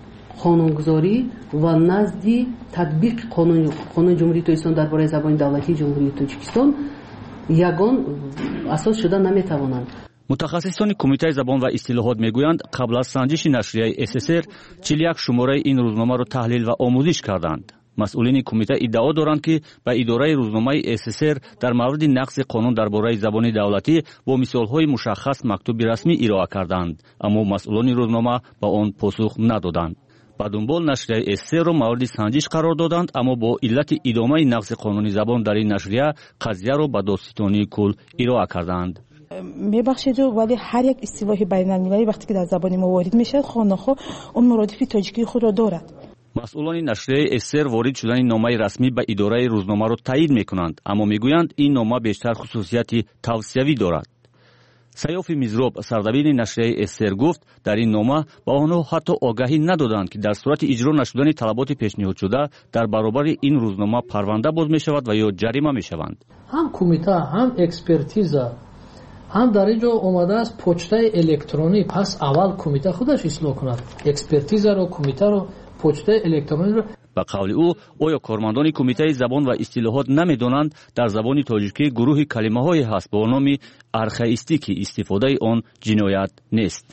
قانونگذاری و نزد تطبیق قانون جمهوری تاجیکستان درباره زبان دولتی جمهوری تاجیکستان یگان اساس شده نمیتوانند. متخصصان کمیته زبان و اصطلاحات میگویند قبل از سنجش نشریه SSR 41 شماره این روزنامه را تحلیل و آموزش کردند. مسئولین کمیته ادعا دارند که به اداره روزنامه SSR در مورد نقض قانون درباره زبان دولتی با مثالهای مشخص مکتوب رسمی ارائه کردند، اما مسئولان روزنامه به آن پاسخ ندادند. به دنبال نشریه SSR را مورد سنجش قرار دادند، اما با علت ادامه نقض قانون زبان در این نشریه قضیه را به دادستانی کل ارائه کردند. میبخشید ولی هر یک اصطلاح بین‌المللی وقتی که در زبان ما وارد میشه خانه‌ها اون مرادف تاجیکی خود را دارد. مسئولان نشریه SSR وارد شدن نامه رسمی به اداره روزنامه را تایید میکنند، اما میگویند این نامه بیشتر خصوصیت توصیوی دارد. سیاف میزروب سردبیر نشریه SSR گفت در این نامه با آنها حتی آگاهی ندادند که در صورت اجرا نشدن طلبات پیشنهاد شده در برابر این روزنامه پرونده باز میشود و یا جریمه میشوند. هم کمیته هم اکسپرتیزا هم در اینجا اومده است پچته الکترونی، پس اول کمیته خودش اصلاح کند، اکسپرتیزا رو کمیته رو پچته الکترونی رو. به قول او آیا کارمندان کمیته زبان و اصطلاحات نمیدانند در زبان تاجیکی گروهی کلمه های هست با نام ارخائیستی که استفاده آن جنایت نیست.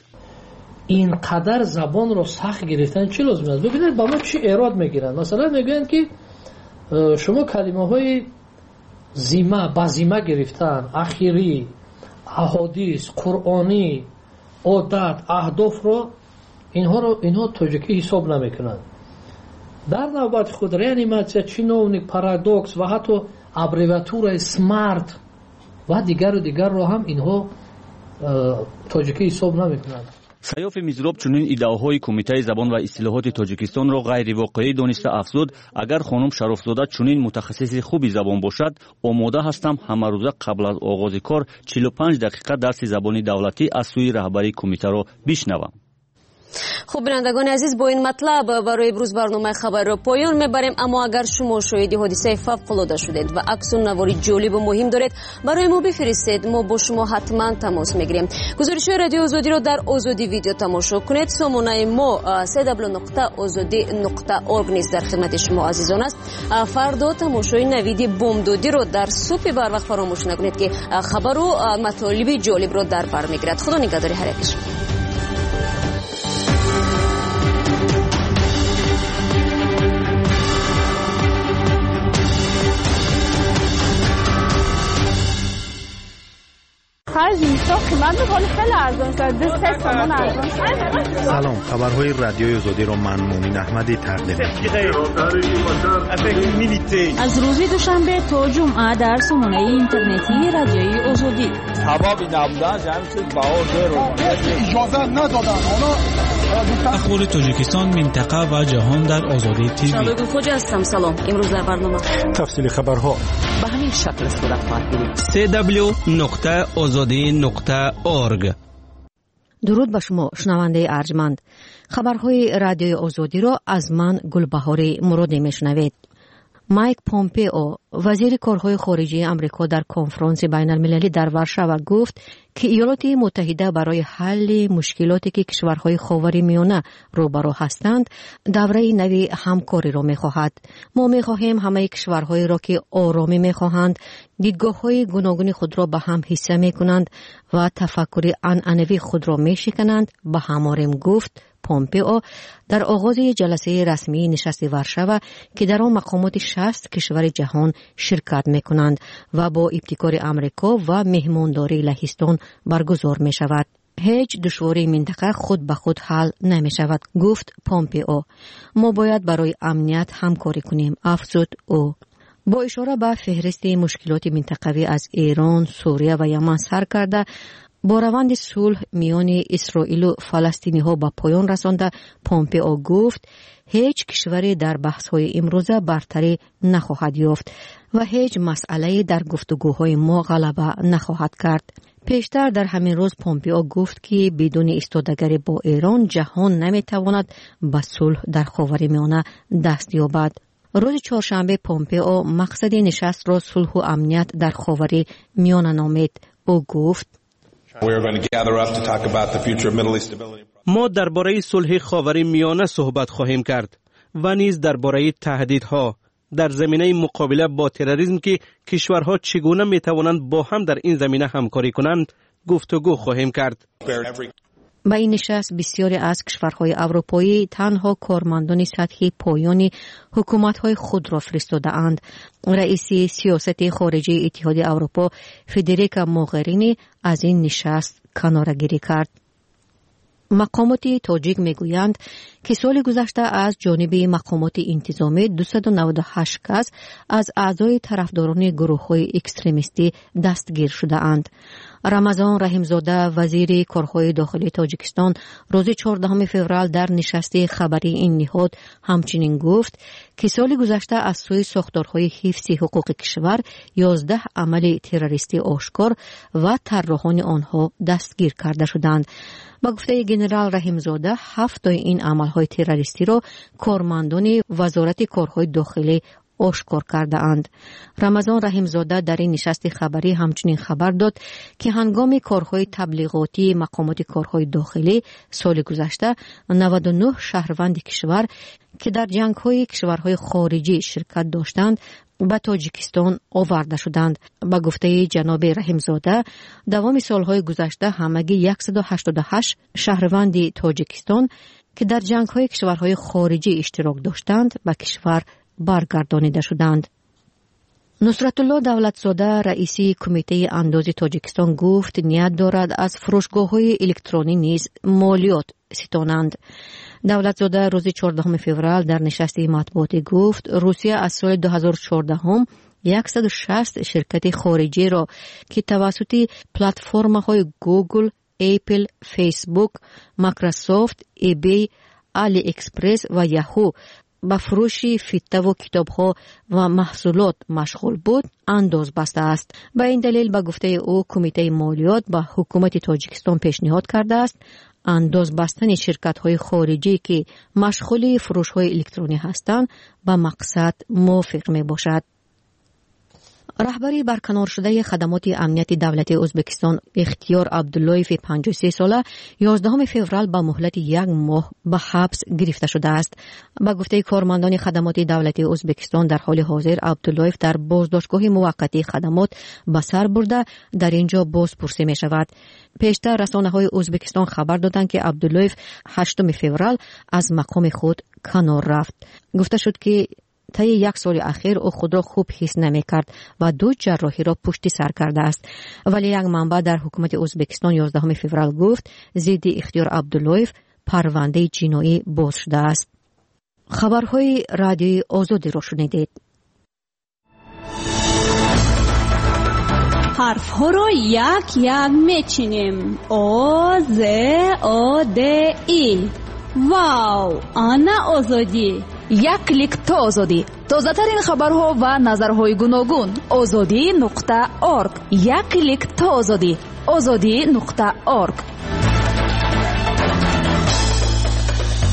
اینقدر زبان رو سخت گرفتن چه لازم است؟ ببینید با ما چی ایراد میگیرن. مثلا میگن که شما کلمه های زیمه با زیمه گرفتن، اخیری، احادیث، قرآنی، عادت، اهداف رو اینها تاجیکی حساب نمیکنند. در نوبت خود реанимация، чиновник، پارادوکس و حتی ابریویاتور اسمارت و دیگر رو هم اینها تاجیکی حساب نمیکنند. سیاف میزروب چنین ادعاهای کمیته زبان و اصطلاحات تاجیکستان را غیر واقعی دانسته افزود اگر خانم شرفزاده چنین متخصص خوبی زبان باشد آماده هستم همه روزه قبل از آغاز کار 45 دقیقه درس زبان دولتی از سوی رهبری کمیته را بشنوم. خب بینندگان عزیز با این مطلب برای امروز برنامه خبر را پایان میبریم، اما اگر شما شاهد حادثه فوق‌العاده شدید و عکس و نواری جالب و مهم دارید برای ما بفرستید، ما با شما حتما تماس میگیریم. گزارش رادیو آزادی را در آزادی ویدیو تماشا کنید. سامانه ما www.azadi.org نیز در خدمت شما عزیزان است. فردا تماشای نوید بامدادی را در صبح بر وقت فراموش نکنید که خبر و مطالب جالب را در بر میگیرد. خدا نگهدار هر یکشان. خرج اینستا قیمت بقالی خیلی ارزان شد. 3 تومان ارزان شد. سلام، خبرهای رادیوی آزادی را من مومین احمدی تقدیم می‌کنم. از روز دوشنبه تا جمعه در سامانه اینترنتی رادیوی آزادی. هوا بی نبودن همین چیز باور رو اجازه ندادن. اخبار تاجیکستان، منطقه و جهان در آزادی تیوی. شباب خوش هستم. سلام. امروز در برنامه تفصیل خبرها به همین شکل صورت خواهد گرفت. www.azadi.org. درود به شما شنونده ارجمند. خبرهای رادیوی آزادی را از من گلبهاری مرادی میشنوید. مایک پومپئو وزیر کارهای خارجه آمریکا در کنفرانس بین المللی در وارشاوا گفت که ایالات متحده برای حل مشکلاتی که کشورهای خاورمیانه روبرو هستند دوره نوی همکاری را می‌خواهد. ما می‌خواهیم همه کشورهایی را که آرامی می‌خواهند دیدگاه‌های گوناگون خود را به هم حصه می‌کنند و تفکر عنعنوی خود را می‌شکنند به هم آوریم، گفت پومپئو در آغاز جلسه رسمی نشست وارشاوا که در آن مقامات 60 کشور جهان شرکت می‌کنند و با ابتکار آمریکا و مهمانداری لهستان برگزار می‌شود. هیچ دشواری منطقه خود به خود حل نمی‌شود، گفت پومپئو. ما باید برای امنیت همکاری کنیم، افزود او. با اشاره به فهرست مشکلات منطقوی از ایران، سوریه و یمن سر کرده با روند صلح میان اسرائیل و فلسطینی ها به پایان رسانده، پومپئو گفت هیچ کشوری در بحث های امروزه برتری نخواهد یافت و هیچ مسئله در گفتگوهای ما غلبه نخواهد کرد. پیشتر در همین روز پومپئو گفت که بدون ایستادگی با ایران جهان نمیتواند به صلح در خاورمیانه دست یابد. روز چهارشنبه پومپئو مقصد نشست را صلح و امنیت در خاورمیانه نامید. او گفت ما درباره صلح خاورمیانه صحبت خواهیم کرد و نیز درباره تهدیدها در زمینه مقابله با تروریسم که کشورها چگونه می توانند با هم در این زمینه همکاری کنند گفتگو خواهیم کرد. با این نشست بسیاری از کشورهای اروپایی تنها کارمندان سطحی پایان حکومت‌های خود را فرستاده‌اند. رئیس سیاست خارجی اتحاد اروپا فدریکا موغرینی از این نشست کناره‌گیری کرد. مقامات تاجیک میگویند که سال گذشته از جانب مقامات انتظامی 298 کس از اعضای طرفداران گروه‌های اکستریمیستی دستگیر شده‌اند. رمضان رحیمزاده وزیر کارهای داخلی تاجیکستان روز 14 فوریه در نشست خبری این نهاد همچنین گفت که سال گذشته از سوی ساختارهای حفظ حقوق کشور 11 عمل تروریستی آشکار و طراحان آنها دستگیر کرده شدند. با گفته گنرال رحیمزاده 7 این عملهای تروریستی را کارمندان وزارت کارهای داخلی آشکار کرده اند. رمضان رحیمزاده در این نشست خبری همچنین خبر داد که هنگام کارهای تبلیغاتی مقامات کارهای داخلی سال گذشته 99 شهروند کشور که در جنگ‌های کشورهای خارجی شرکت داشتند به تاجیکستان آورده شدند. با گفته جناب رحیمزاده دوام سالهای گذشته همگی 188 شهروند تاجیکستان که در جنگ‌های کشورهای خارجی اشتراک داشتند به کشور برگردانیده شدند. نصرت الله دولتزاده رئیس کمیته انداز تاجیکستان گفت نیت دارد از فروشگاه‌های الکترونی نیز مالیات ستانند. دولتزاده روز 14 فوریه در نشست مطبوعاتی گفت روسیه از سال 2014 160 شرکت خارجی را که توسط پلتفرم‌های گوگل، اپل، فیسبوک، مایکروسافت، ایبی، علی اکسپرس و یاهو با فروش فیته و کتاب‌ها و محصولات مشغول بود انداز بسته است. به این دلیل به گفته او کمیته مالیات به حکومت تاجیکستان پیشنهاد کرده است انداز بستن شرکت‌های خارجی که مشغول فروش‌های الکترونی هستند به مقصد موافق می‌باشد. رهبری برکنار شده خدمات امنیت دولتی ازبکستان اختیار عبداللهیف 53 ساله 11 فوریه با مهلت 1 ماه به حبس گرفته شده است. با گفته کارمندان خدمات دولتی ازبکستان در حال حاضر عبداللهیف در بازداشتگاه موقتی خدمات به سر برده در اینجا بازپرسی می شود. پیشتر رسانه‌های ازبکستان خبر دادند که عبداللهیف 8 فوریه از مقام خود کنار رفت. گفته شد که طی 1 سال اخیر او خود را خوب حس نمی کرد و 2 جراحی را پشت سر کرده است. ولی یک منبع در حکومت ازبکستان 11 فوریه گفت ضد اختیار عبداللهیف پرونده جنایی باز شده است. خبرهای رادیوی آزادی را شنیدید. حرف ها را یک یک میچینیم. آ ز آ د ای. واو، آنا آزادی. یک کلیک تا آزادی. تازه ترین خبرها و نظرهای گوناگون. azadi.org. یک کلیک تا آزادی. azadi.org.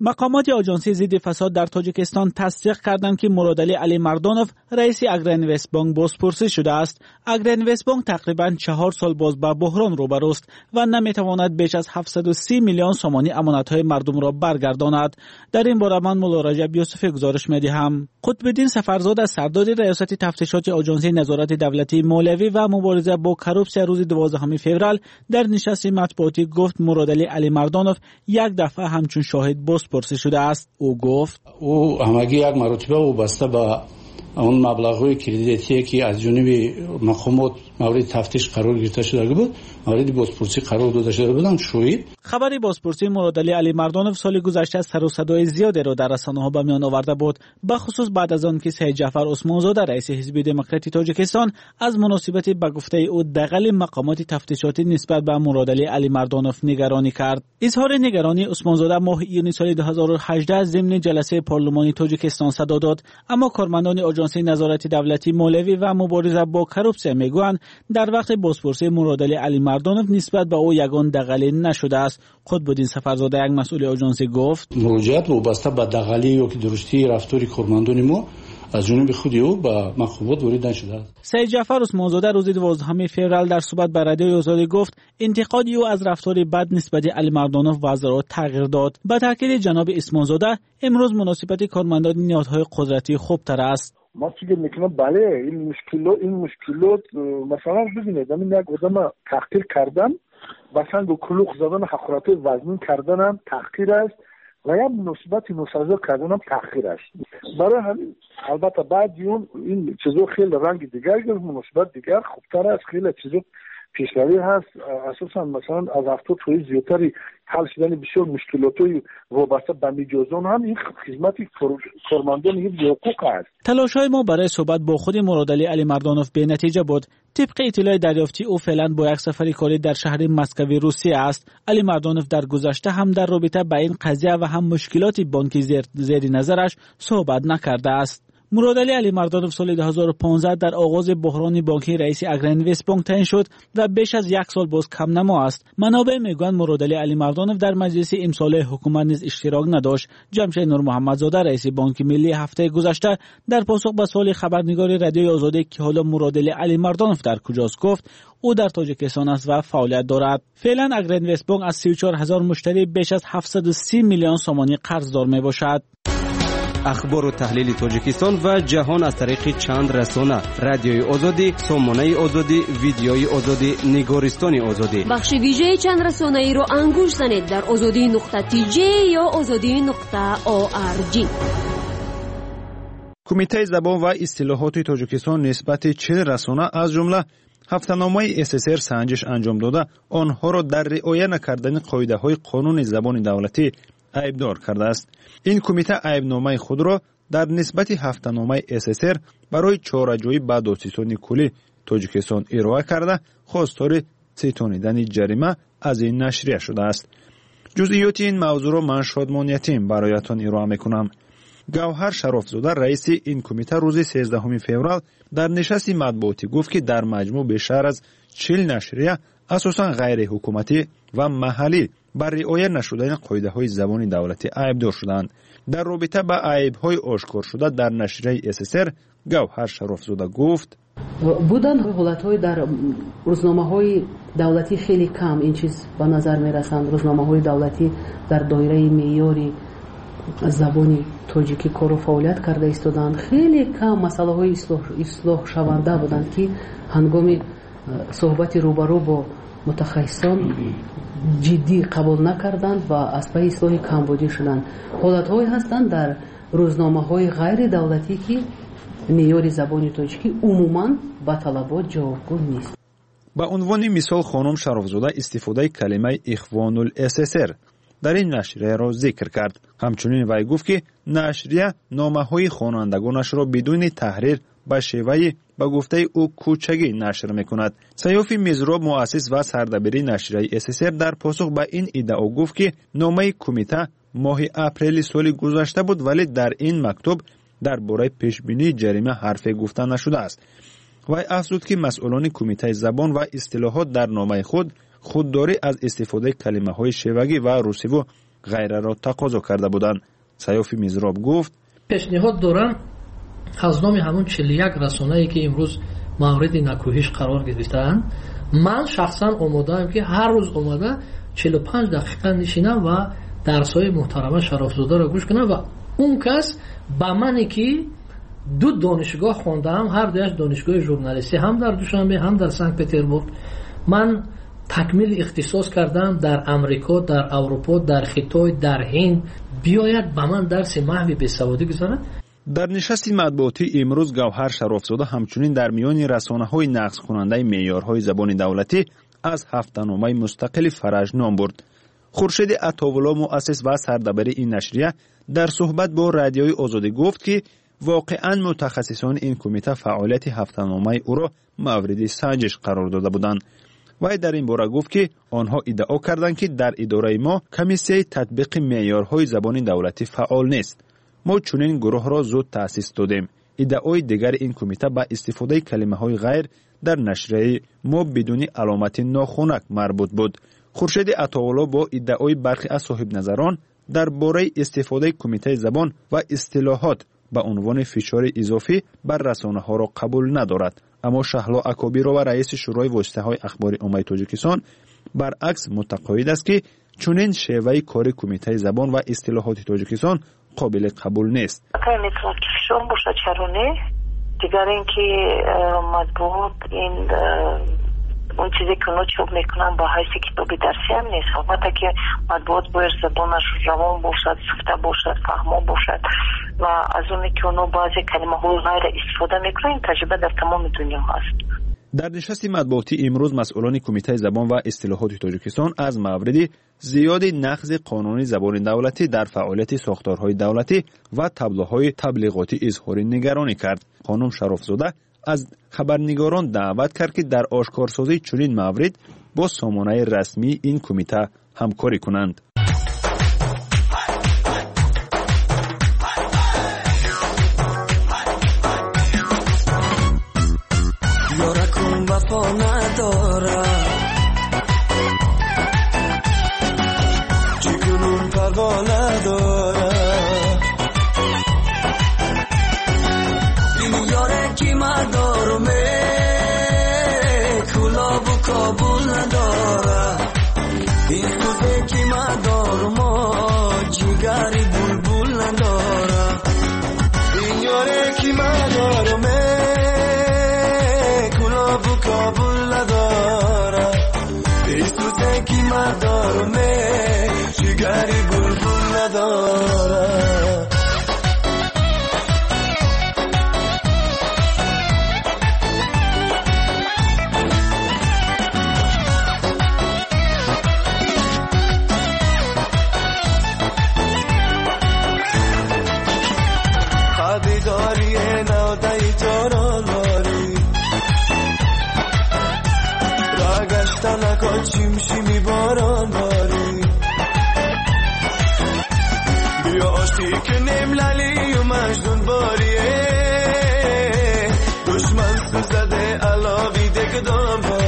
مقامات آژانسی ضد فساد در تاجیکستان تصدیق کردند که مرادعلی علی مردانوف رئیس اگرینوست بانک بازپرسی شده است. اگرینوست بانک تقریباً 4 سال باز با بحران روبروست و نمیتواند بیش از 730 میلیون سومانی امانت‌های مردم را برگرداند. در این باره من مولا رجب یوسفی گزارش می‌دهم. قطب‌الدین سفرزاده سردار ریاست تفتیشات آژانسی نظارت دولتی مولوی و مبارزه با کروپسیا روز 12 فوریه در نشست مطبوعاتی گفت مرادعلی علی مردانوف یک دفعه همچون شاهد بازپرسی شده است. او گفت او همگی یک مرتبه وابسته به اون مبلغ‌های کردیتی که از جانب مقامات مورد تفتیش قرار گرفته شده بود مورد بازپرسی قرار داده شده بودند. شوید خبری بازپرسی مرادعلی علی مردانوف سال گذشته سر و صدای زیادی را در رسانه‌ها به میان آورده بود، به خصوص بعد از آن که سید جعفر عثمانزاده رئیس حزب دموکراتی تاجیکستان از مناسبت به گفته او دغل مقامات تفتیشاتی نسبت به مرادعلی علی مردانوف نگرانی کرد. اظهار نگرانی عثمانزاده ماه ایون سال 2018 ضمن جلسه پارلمانی تاجیکستان صدا داد، اما کارمندان آژانسی نظارت دولتی مولوی و مبارزه با کروپسیا میگویند در وقت بازپرسی مرادعلی علی مردانوف نسبت به او یگان دغلی نشده است. قطب‌الدین سفرزاده یک مسئول آژانسی گفت مراجعت وابسته به دغلی یا که درستی رفتار کارمندان ما از جانب خود او به مقامات وارد نشده است. سید جعفر عثمانزاده روز 12 فوریه در صحبت با رادیوی آزادی گفت انتقاد او از رفتار بد نسبت علی مردانوف و وزرا تغییر داد. به تاکید جناب عثمانزاده امروز مناسبت کارمندان نهادهای قدرتی خوبتر است. ما فکر میکنم بله این مشکلات مثلا ببینید من یک آدم تحقیر کردم مثلا دو کلوخ زدن حقارت وزنی کردن هم تحقیر است و یا مناسبت ناسزا کردن هم تحقیر است. برای همین البته بعد این چیزا خیلی رنگ دیگر گرفت، مناسبت دیگر خوبتر است، خیلی چیزا پیشروی هست. اساسا مثلا از 70 فیصد زیادتری حل شدن بسیار مشکلات‌های وابسته به میجازان هم این خدمت کارمندان حفظ حقوق است. تلاش‌های ما برای صحبت با خود مرادعلی علی مردانوف به نتیجه بود. طبق اطلاع دریافتی او فعلا با یک سفر کاری در شهر مسکو روسیه است. علی مردانوف در گذشته هم در رابطه با این قضیه و هم مشکلات بانکی زیر نظرش صحبت نکرده است. مرادعلی علی مردانوف سال 2015 در آغاز بحران بانکی رئیس اگرینوست بانک تعیین شد و بیش از یک سال باز کم نما است. منابع میگویند مرادعلی علی مردانوف در مجلس امسال حکومت نیز اشتراک نداشت. جمشید نور محمدزاده رئیس بانک ملی هفته گذشته در پاسخ به سوال خبرنگار رادیوی آزادی که حالا مرادعلی علی مردانوف در کجاست گفت او در تاجیکستان است و فعالیت دارد. فعلا اگرینوست بانک از 34,000 مشتری بیش از 730 میلیون سومانی قرضدار می باشد. اخبار و تحلیل تاجیکستان و جهان از طریق چند رسانه: رادیوی آزادی، سامانه آزادی، ویدیوی آزادی، نگارستان آزادی. بخش ویژه چند رسانه ای رو انگوش زنید در azadi.tj یا azadi.org. کمیته زبان و اصطلاحات تاجیکستان نسبت 40 رسانه از جمله هفته‌نامه SSR سنجش انجام داده آنها را در رعایت نکردن قاعده‌های قانون زبان دولتی عیبدار کرده است. این کمیته عیبنامه خود را در نسبت هفته‌نامه SSR برای چاره‌جویی به دادستان کلی تاجیکستان ارائه کرده خواستار ستانیدن جریمه از این نشریه شده است. جزئیات این موضوع را من شادمان یتیم برایتان ارائه میکنم. گوهر شرافزاده رئیس این کمیته روز 13 فوریه در نشست مطبوعاتی گفت که در مجموع بیشتر از 40 نشریه اساساً غیر حکومتی و محلی بر رعایت نشدن قاعده‌های زبان دولتی عیبدار شدند. در رابطه با عیب‌های آشکار شده در نشریه SSR گوهر شرافزاده گفت بودن حالت‌های در روزنامه‌های دولتی خیلی کم این چیز به نظر می‌رسند. روزنامه‌های دولتی در دایره معیاری زبان تاجیکی کار و فعالیت کرده ایستادند. خیلی کم مسائل اصلاح شونده بودند که هنگام صحبت روبرو با متخصصان جدی قبول نکردند و از پی اصلاح کمبودی شدند. حالت‌هایی هستند در روزنامه‌های غیر دولتی که معیار زبان تاجیکی عموماً با طلبات جوابگو نیست. با عنوان مثال خانم شرافزاده استفاده کلمه اخوان الSSR در این نشریه را ذکر کرد. همچنین وی گفت که نشریه نامه‌های خوانندگانش را بدون تحریر به شیوه به گفته او کوچگی نشر میکند. سیافی مزراب مؤسس و سردبیر نشریه SSR در پاسخ به این ادعا گفت که نامه کمیته ماه اپریل سال گذشته بود ولی در این مکتوب درباره پیشبینی جریمه حرفی گفته نشده است. وی افزود که مسئولان کمیته زبان و اصطلاحات در نامه خودداری از استفاده کلمه‌های شیوگی و روسیو غیره را تقاضا کرده بودند. سیاف میزراب گفت پیشنهاد دارم از نام همون 41 رسانه‌ای که امروز مورد نکوهش قرار گرفتند، من شخصا آماده‌ام که هر روز اومده 45 دقیقه نشینم و درس‌های محترم شرافزاده را گوش کنم و اون کس با منی که 2 دانشگاه خواندم، هر دوش دانشگاه ژورنالیستی، هم در دوشنبه هم در سنت پتربورگ، من تکمیل اختصاص کردم در امریکا، در اروپا، در خطای، در هند، بیاید با من درس محو بیسوادی گذارد. در نشست مطبوعاتی امروز گوهر شرافزاده همچنین در میان رسانه‌های نقض کننده معیارهای زبان دولتی از هفته‌نامه مستقل فرج نام برد. خورشید عطاولا، مؤسس و سردبیر این نشریه، در صحبت با رادیوی آزادی گفت که واقعاً متخصصان این کمیته فعالیت هفته‌نامه او را مورد سنجش قرار داده بودند. وی در این باره گفت که آنها ادعا کردند که در اداره ما کمیسیه تطبیق معیارهای زبان دولتی فعال نیست. ما چنین گروه را زود تأسیس دادیم. ادعای دیگر این کمیته با استفاده کلمه‌های غیر در نشریه ما بدون علامت ناخنک مربوط بود. خورشید عطاولا با ادعای برخی از صاحب نظران درباره استفاده کمیته زبان و اصطلاحات به عنوان فشار اضافی بر رسانه‌ها را قبول ندارد. اما شهلا اکابیرو و رئیس شورای واسطه‌های اخبار عمومی تاجیکستان برعکس معتقد است که چنین شیوه کار کمیته زبان و اصطلاحات تاجیکستان قابل قبول نیست. میتونه که فشار باشه، چرونه دیگر اینکه مطبوعات این اون چیزی که اونا چوب میکنن با حیث کتابی درسی هم نیست. البته که مطبوعات باید زبانش روان باشد، سفته باشد، فهما باشد و از اونی که اونا بعضی کلمه های غیر استفاده میکنن، این تجربه در تمام دنیا هست. در نشست مطبوعاتی امروز مسئولان کمیته زبان و اصطلاحات تاجیکستان از مورد زیاد نقض قانون زبان دولتی در فعالیت ساختارهای دولتی و تابلوهای تبلیغاتی اظهار نگرانی کرد. خانم شرافزاده از خبرنگاران دعوت کرد که در آشکارسازی چنین موارد با سامانه رسمی این کمیته همکاری کنند. یارکون وفا نداره، جگرون پروا نداره، این یاره کی مدارمه کلاب و کابل نداره، این خوزه کی مدارما جگری بلبل نداره، این یاره کی مدارمه کابل نداره، ایستوزه کی مدارمه جگری بلبل نداره. خبیداری نودهی جاران داری، نکن شیمی باران باری، بیا آشتی که نملالی و مجنون باریه، دشمن سوزده علاوی دکدام باری.